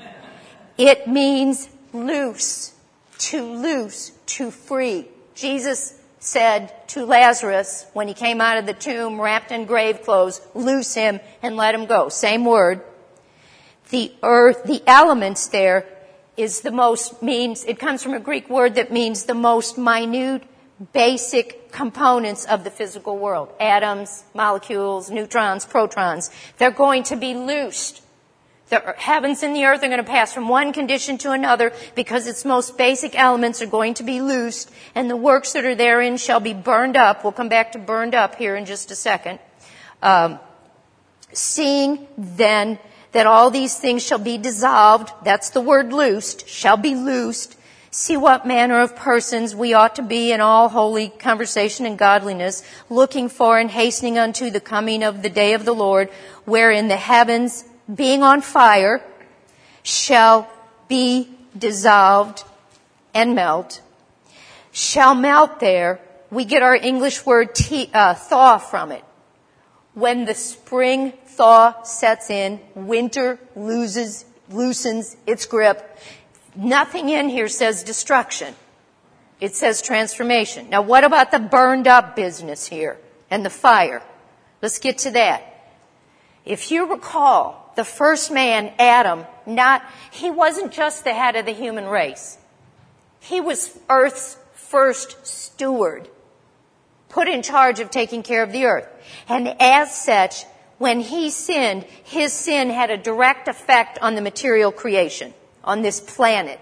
It means loose, to loose, to free. Jesus said to Lazarus when he came out of the tomb wrapped in grave clothes, loose him and let him go. Same word. The earth, the elements there is the most means, it comes from a Greek word that means the most minute, basic components of the physical world. Atoms, molecules, neutrons, protons. They're going to be loosed. The heavens and the earth are going to pass from one condition to another because its most basic elements are going to be loosed, and the works that are therein shall be burned up. We'll come back to burned up here in just a second. Um, seeing then that all these things shall be dissolved, that's the word loosed, shall be loosed. See what manner of persons we ought to be in all holy conversation and godliness, looking for and hastening unto the coming of the day of the Lord, wherein the heavens, being on fire, shall be dissolved and melt. Shall melt there, we get our English word t- uh, thaw from it. When the spring thaw sets in, winter loses, loosens its grip. Nothing in here says destruction. It says transformation. Now what about the burned up business here and the fire? Let's get to that. If you recall, the first man, Adam, not, he wasn't just the head of the human race. He was Earth's first steward, put in charge of taking care of the earth. And as such, when he sinned, his sin had a direct effect on the material creation, on this planet.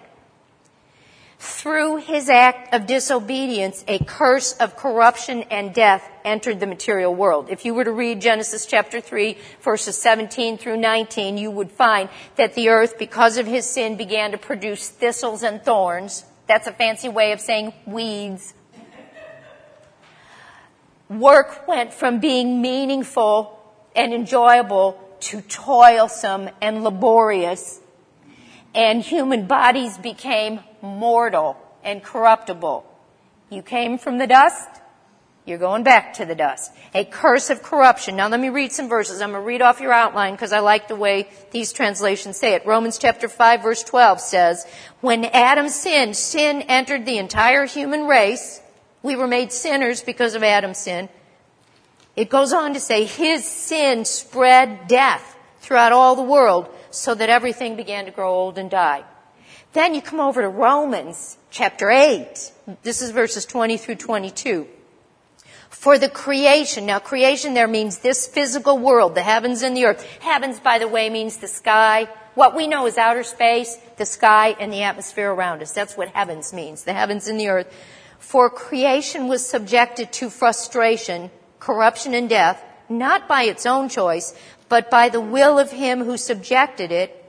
Through his act of disobedience, a curse of corruption and death entered the material world. If you were to read Genesis chapter three, verses seventeen through nineteen, you would find that the earth, because of his sin, began to produce thistles and thorns. That's a fancy way of saying weeds. Work went from being meaningful and enjoyable to toilsome and laborious. And human bodies became mortal and corruptible. You came from the dust, you're going back to the dust. A curse of corruption. Now let me read some verses. I'm going to read off your outline because I like the way these translations say it. Romans chapter five verse twelve says, when Adam sinned, sin entered the entire human race. We were made sinners because of Adam's sin. It goes on to say, his sin spread death throughout all the world, so that everything began to grow old and die. Then you come over to Romans chapter eight. This is verses twenty through twenty-two. For the creation, now creation there means this physical world, the heavens and the earth. Heavens, by the way, means the sky. What we know is outer space, the sky, and the atmosphere around us. That's what heavens means, the heavens and the earth. For creation was subjected to frustration, corruption, and death, not by its own choice, but by the will of him who subjected it,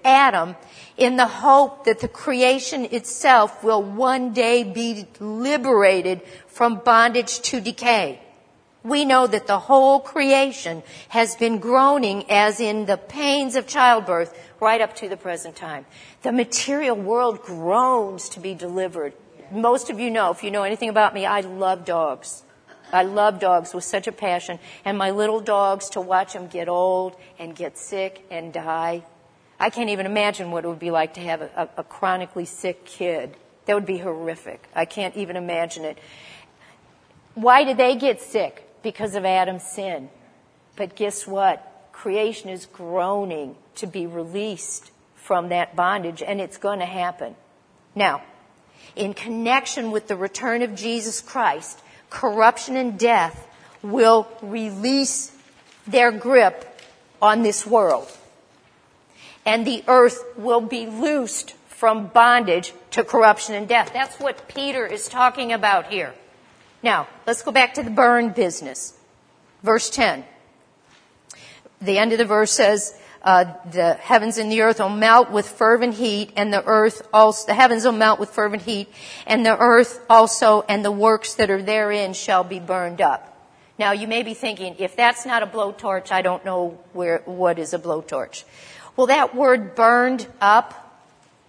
Adam in the hope that the creation itself will one day be liberated from bondage to decay. We know that the whole creation has been groaning as in the pains of childbirth right up to the present time. The material world groans to be delivered. Most of you know, if you know anything about me, I love dogs. I love dogs with such a passion. And my little dogs, to watch them get old and get sick and die. I can't even imagine what it would be like to have a, a, a chronically sick kid. That would be horrific. I can't even imagine it. Why did they get sick? Because of Adam's sin. But guess what? Creation is groaning to be released from that bondage, and it's going to happen. Now, in connection with the return of Jesus Christ, corruption and death will release their grip on this world. And the earth will be loosed from bondage to corruption and death. That's what Peter is talking about here. Now, let's go back to the burn business. Verse ten. The end of the verse says, uh, the heavens and the earth will melt with fervent heat, and the earth also, the heavens will melt with fervent heat, and the earth also and the works that are therein shall be burned up. Now, you may be thinking, if that's not a blowtorch, I don't know where, what is a blowtorch. Well, that word burned up,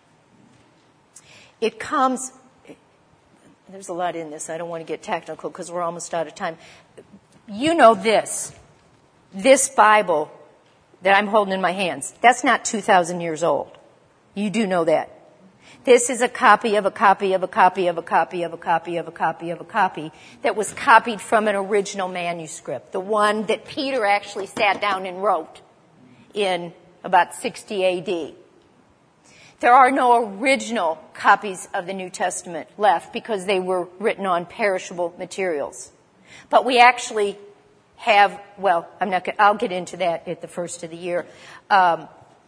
it comes, there's a lot in this. I don't want to get technical because we're almost out of time. You know this. This Bible that I'm holding in my hands, that's not two thousand years old. You do know that. This is a copy of a copy of a copy of a copy of a copy of a copy of a copy that was copied from an original manuscript, the one that Peter actually sat down and wrote in about sixty A D. There are no original copies of the New Testament left because they were written on perishable materials. But we actually have, well, I'm not gonna, I'll get into that at the first of the year. Um,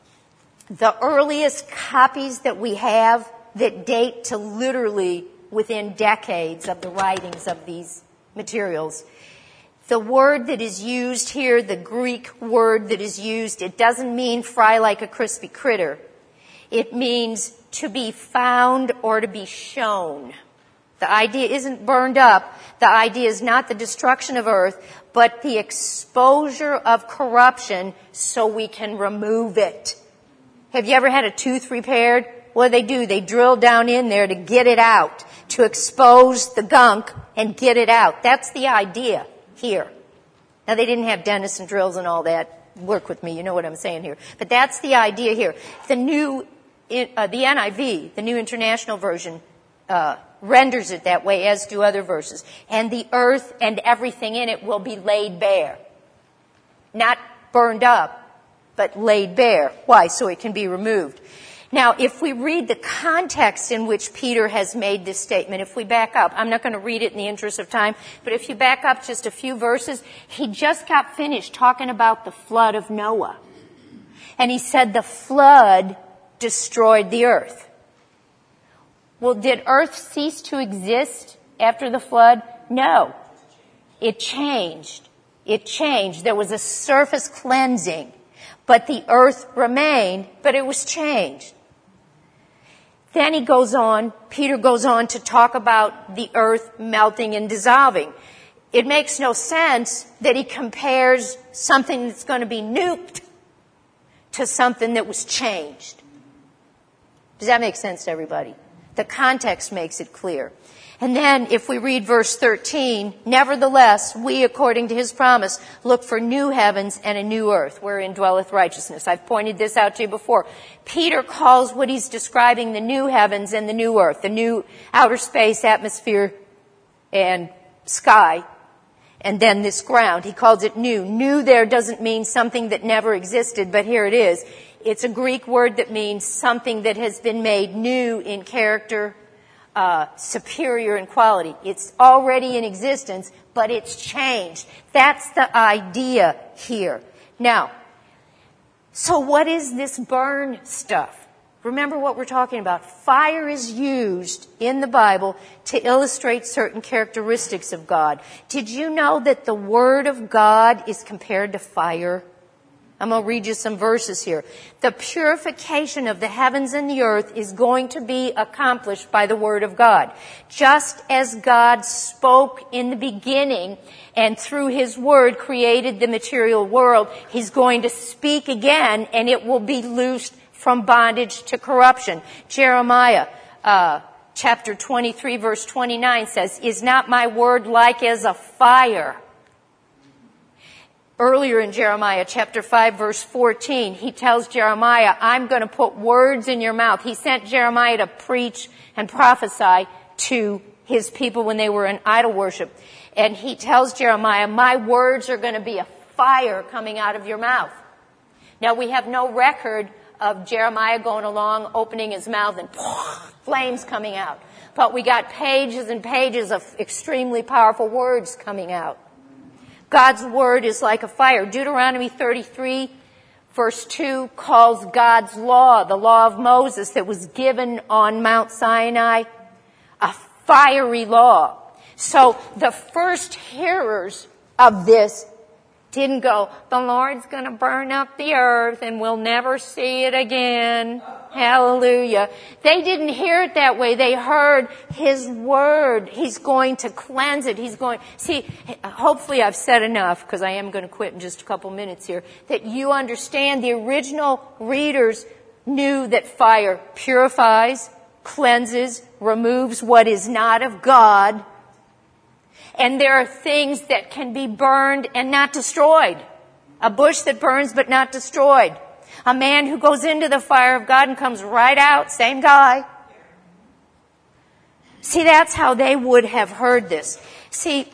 the earliest copies that we have that date to literally within decades of the writings of these materials, the word that is used here, the Greek word that is used, it doesn't mean fry like a crispy critter. It means to be found or to be shown. The idea isn't burned up. The idea is not the destruction of earth, but the exposure of corruption so we can remove it. Have you ever had a tooth repaired? What do they do? They drill down in there to get it out, to expose the gunk and get it out. That's the idea here. Now, they didn't have dentists and drills and all that. Work with me, you know what I'm saying here. But that's the idea here. The new, uh, the N I V, the New International Version, uh, renders it that way, as do other verses. And the earth and everything in it will be laid bare. Not burned up, but laid bare. Why? So it can be removed. Now, if we read the context in which Peter has made this statement, if we back up, I'm not going to read it in the interest of time, but if you back up just a few verses, he just got finished talking about the flood of Noah. And he said the flood destroyed the earth. Well, did earth cease to exist after the flood? No. It changed. It changed. There was a surface cleansing, but the earth remained, but it was changed. Then he goes on, Peter goes on to talk about the earth melting and dissolving. It makes no sense that he compares something that's going to be nuked to something that was changed. Does that make sense to everybody? The context makes it clear. And then if we read verse thirteen, nevertheless, we, according to his promise, look for new heavens and a new earth wherein dwelleth righteousness. I've pointed this out to you before. Peter calls what he's describing the new heavens and the new earth, the new outer space, atmosphere, and sky, and then this ground. He calls it new. New there doesn't mean something that never existed, but here it is. It's a Greek word that means something that has been made new in character, uh, superior in quality. It's already in existence, but it's changed. That's the idea here. Now, so what is this burn stuff? Remember what we're talking about. Fire is used in the Bible to illustrate certain characteristics of God. Did you know that the Word of God is compared to fire? I'm going to read you some verses here. The purification of the heavens and the earth is going to be accomplished by the Word of God. Just as God spoke in the beginning and through His Word created the material world, He's going to speak again and it will be loosed from bondage to corruption. Jeremiah uh, chapter twenty-three verse twenty-nine says, "Is not my word like as a fire?" Earlier in Jeremiah chapter five verse fourteen, he tells Jeremiah, "I'm going to put words in your mouth." He sent Jeremiah to preach and prophesy to his people when they were in idol worship. And he tells Jeremiah, "My words are going to be a fire coming out of your mouth." Now we have no record of Jeremiah going along, opening his mouth and flames coming out. But we got pages and pages of extremely powerful words coming out. God's word is like a fire. Deuteronomy thirty-three verse two calls God's law, the law of Moses that was given on Mount Sinai, a fiery law. So the first hearers of this didn't go, "The Lord's going to burn up the earth and we'll never see it again. Hallelujah." They didn't hear it that way. They heard His word. He's going to cleanse it. He's going, see, hopefully I've said enough, because I am going to quit in just a couple minutes here, that you understand the original readers knew that fire purifies, cleanses, removes what is not of God. And there are things that can be burned and not destroyed. A bush that burns but not destroyed. A man who goes into the fire of God and comes right out, same guy. See, that's how they would have heard this. See,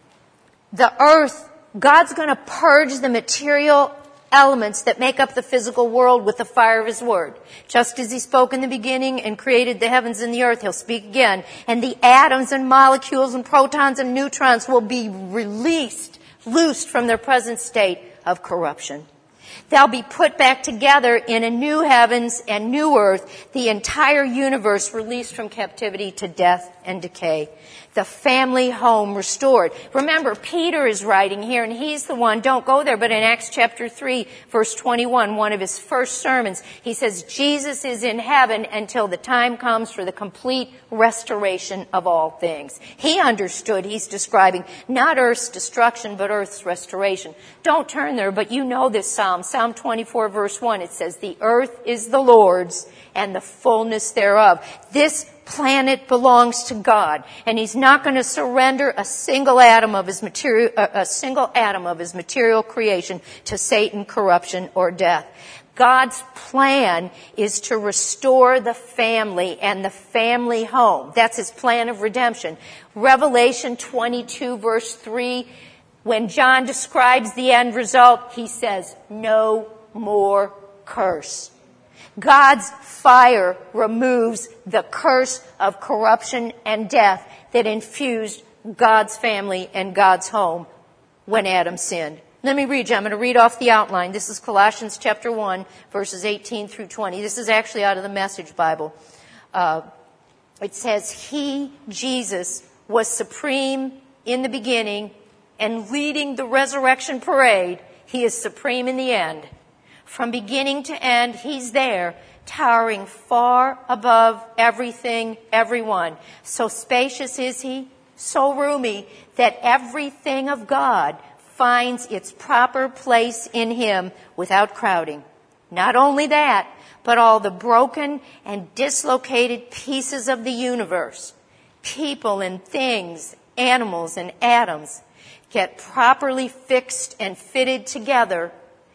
the earth, God's going to purge the material elements that make up the physical world with the fire of His word. Just as He spoke in the beginning and created the heavens and the earth, He'll speak again. And the atoms and molecules and protons and neutrons will be released, loosed from their present state of corruption. They'll be put back together in a new heavens and new earth, the entire universe released from captivity to death and decay. The family home restored. Remember, Peter is writing here, and he's the one, don't go there, but in Acts chapter three, verse twenty-one, one of his first sermons, he says, Jesus is in heaven until the time comes for the complete restoration of all things. He understood, he's describing not earth's destruction, but earth's restoration. Don't turn there, but you know this psalm. Psalm twenty-four, verse one, it says, "The earth is the Lord's, and the fullness thereof." This planet belongs to God, and He's not going to surrender a single atom of His material, a single atom of His material creation to Satan, corruption, or death. God's plan is to restore the family and the family home. That's His plan of redemption. Revelation twenty-two, verse three, when John describes the end result, he says, "No more curse." God's fire removes the curse of corruption and death that infused God's family and God's home when Adam sinned. Let me read you. I'm going to read off the outline. This is Colossians chapter one, verses eighteen through twenty. This is actually out of the Message Bible. Uh, it says, "He, Jesus, was supreme in the beginning, and leading the resurrection parade, He is supreme in the end. From beginning to end, He's there, towering far above everything, everyone. So spacious is He, so roomy, that everything of God finds its proper place in Him without crowding. Not only that, but all the broken and dislocated pieces of the universe, people and things, animals and atoms, get properly fixed and fitted together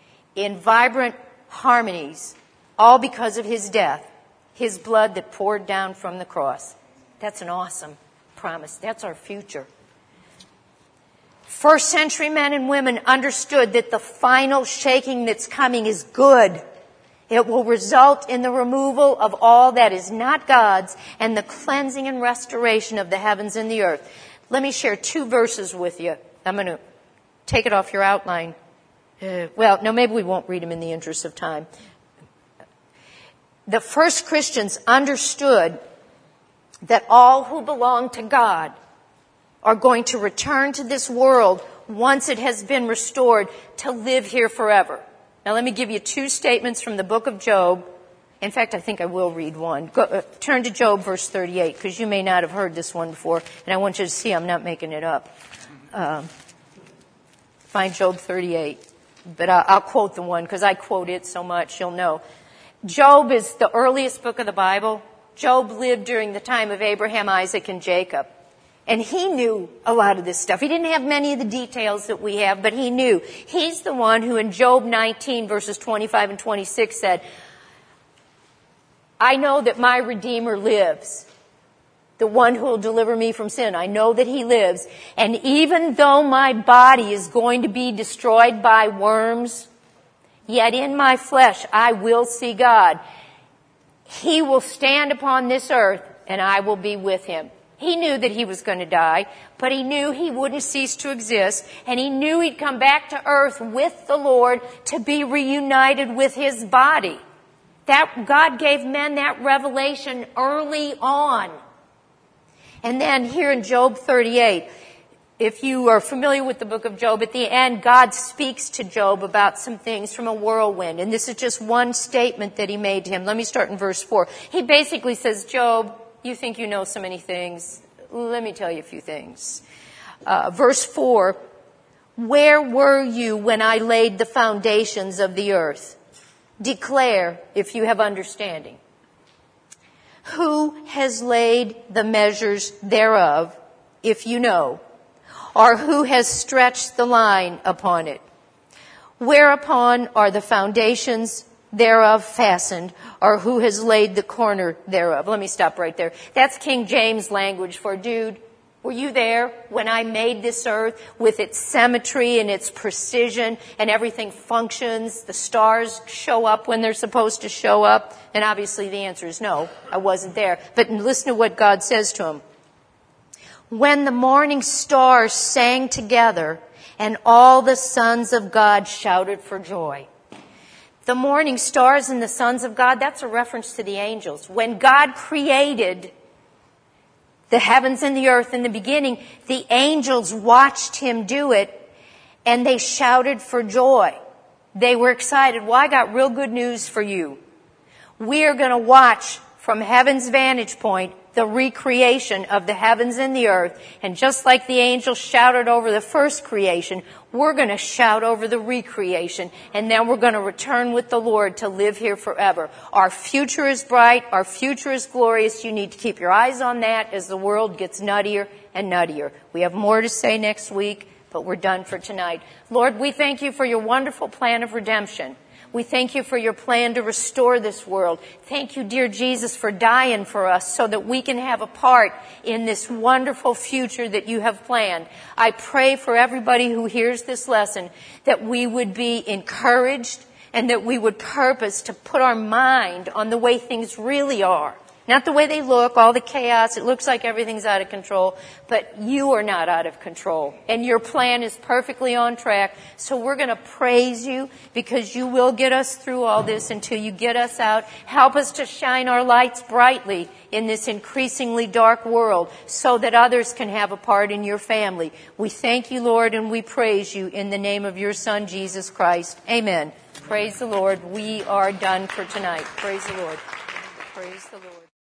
in vibrant harmonies, all because of His death, His blood that poured down from the cross." That's an awesome promise. That's our future. First century men and women understood that the final shaking that's coming is good. It will result in the removal of all that is not God's and the cleansing and restoration of the heavens and the earth. Let me share two verses with you. I'm going to take it off your outline. Uh, well, no, maybe we won't read them in the interest of time. The first Christians understood that all who belong to God are going to return to this world once it has been restored to live here forever. Now let me give you two statements from the book of Job. In fact, I think I will read one. Go, uh, turn to Job verse thirty-eight, because you may not have heard this one before, and I want you to see I'm not making it up. Um, find Job thirty-eight. But I'll, I'll quote the one, because I quote it so much, you'll know. Job is the earliest book of the Bible. Job lived during the time of Abraham, Isaac, and Jacob. And he knew a lot of this stuff. He didn't have many of the details that we have, but he knew. He's the one who in Job nineteen, verses twenty-five and twenty-six said, I know that my Redeemer lives, the one who will deliver me from sin. I know that he lives. And even though my body is going to be destroyed by worms, yet in my flesh I will see God. He will stand upon this earth, and I will be with him. He knew that he was going to die, but he knew he wouldn't cease to exist, and he knew he'd come back to earth with the Lord to be reunited with his body. That God gave men that revelation early on. And then here in Job thirty-eight, if you are familiar with the book of Job, at the end, God speaks to Job about some things from a whirlwind. And this is just one statement that he made to him. Let me start in verse four. He basically says, Job, you think you know so many things. Let me tell you a few things. Uh, verse four, where were you when I laid the foundations of the earth? Declare if you have understanding. Who has laid the measures thereof, if you know? Or who has stretched the line upon it? Whereupon are the foundations thereof fastened, or who has laid the corner thereof? Let me stop right there. That's King James language for, dude, were you there when I made this earth with its symmetry and its precision and everything functions? The stars show up when they're supposed to show up? And obviously the answer is no, I wasn't there. But listen to what God says to him. When the morning stars sang together and all the sons of God shouted for joy. The morning stars and the sons of God, that's a reference to the angels. When God created the heavens and the earth in the beginning, the angels watched him do it, and they shouted for joy. They were excited. Well, I got real good news for you. We are going to watch from heaven's vantage point the recreation of the heavens and the earth. And just like the angels shouted over the first creation, we're going to shout over the recreation. And then we're going to return with the Lord to live here forever. Our future is bright. Our future is glorious. You need to keep your eyes on that as the world gets nuttier and nuttier. We have more to say next week, but we're done for tonight. Lord, we thank you for your wonderful plan of redemption. We thank you for your plan to restore this world. Thank you, dear Jesus, for dying for us so that we can have a part in this wonderful future that you have planned. I pray for everybody who hears this lesson that we would be encouraged and that we would purpose to put our mind on the way things really are. Not the way they look, all the chaos. It looks like everything's out of control, but you are not out of control. And your plan is perfectly on track. So we're going to praise you because you will get us through all this until you get us out. Help us to shine our lights brightly in this increasingly dark world so that others can have a part in your family. We thank you, Lord, and we praise you in the name of your Son, Jesus Christ. Amen. Praise the Lord. We are done for tonight. Praise the Lord. Praise the Lord.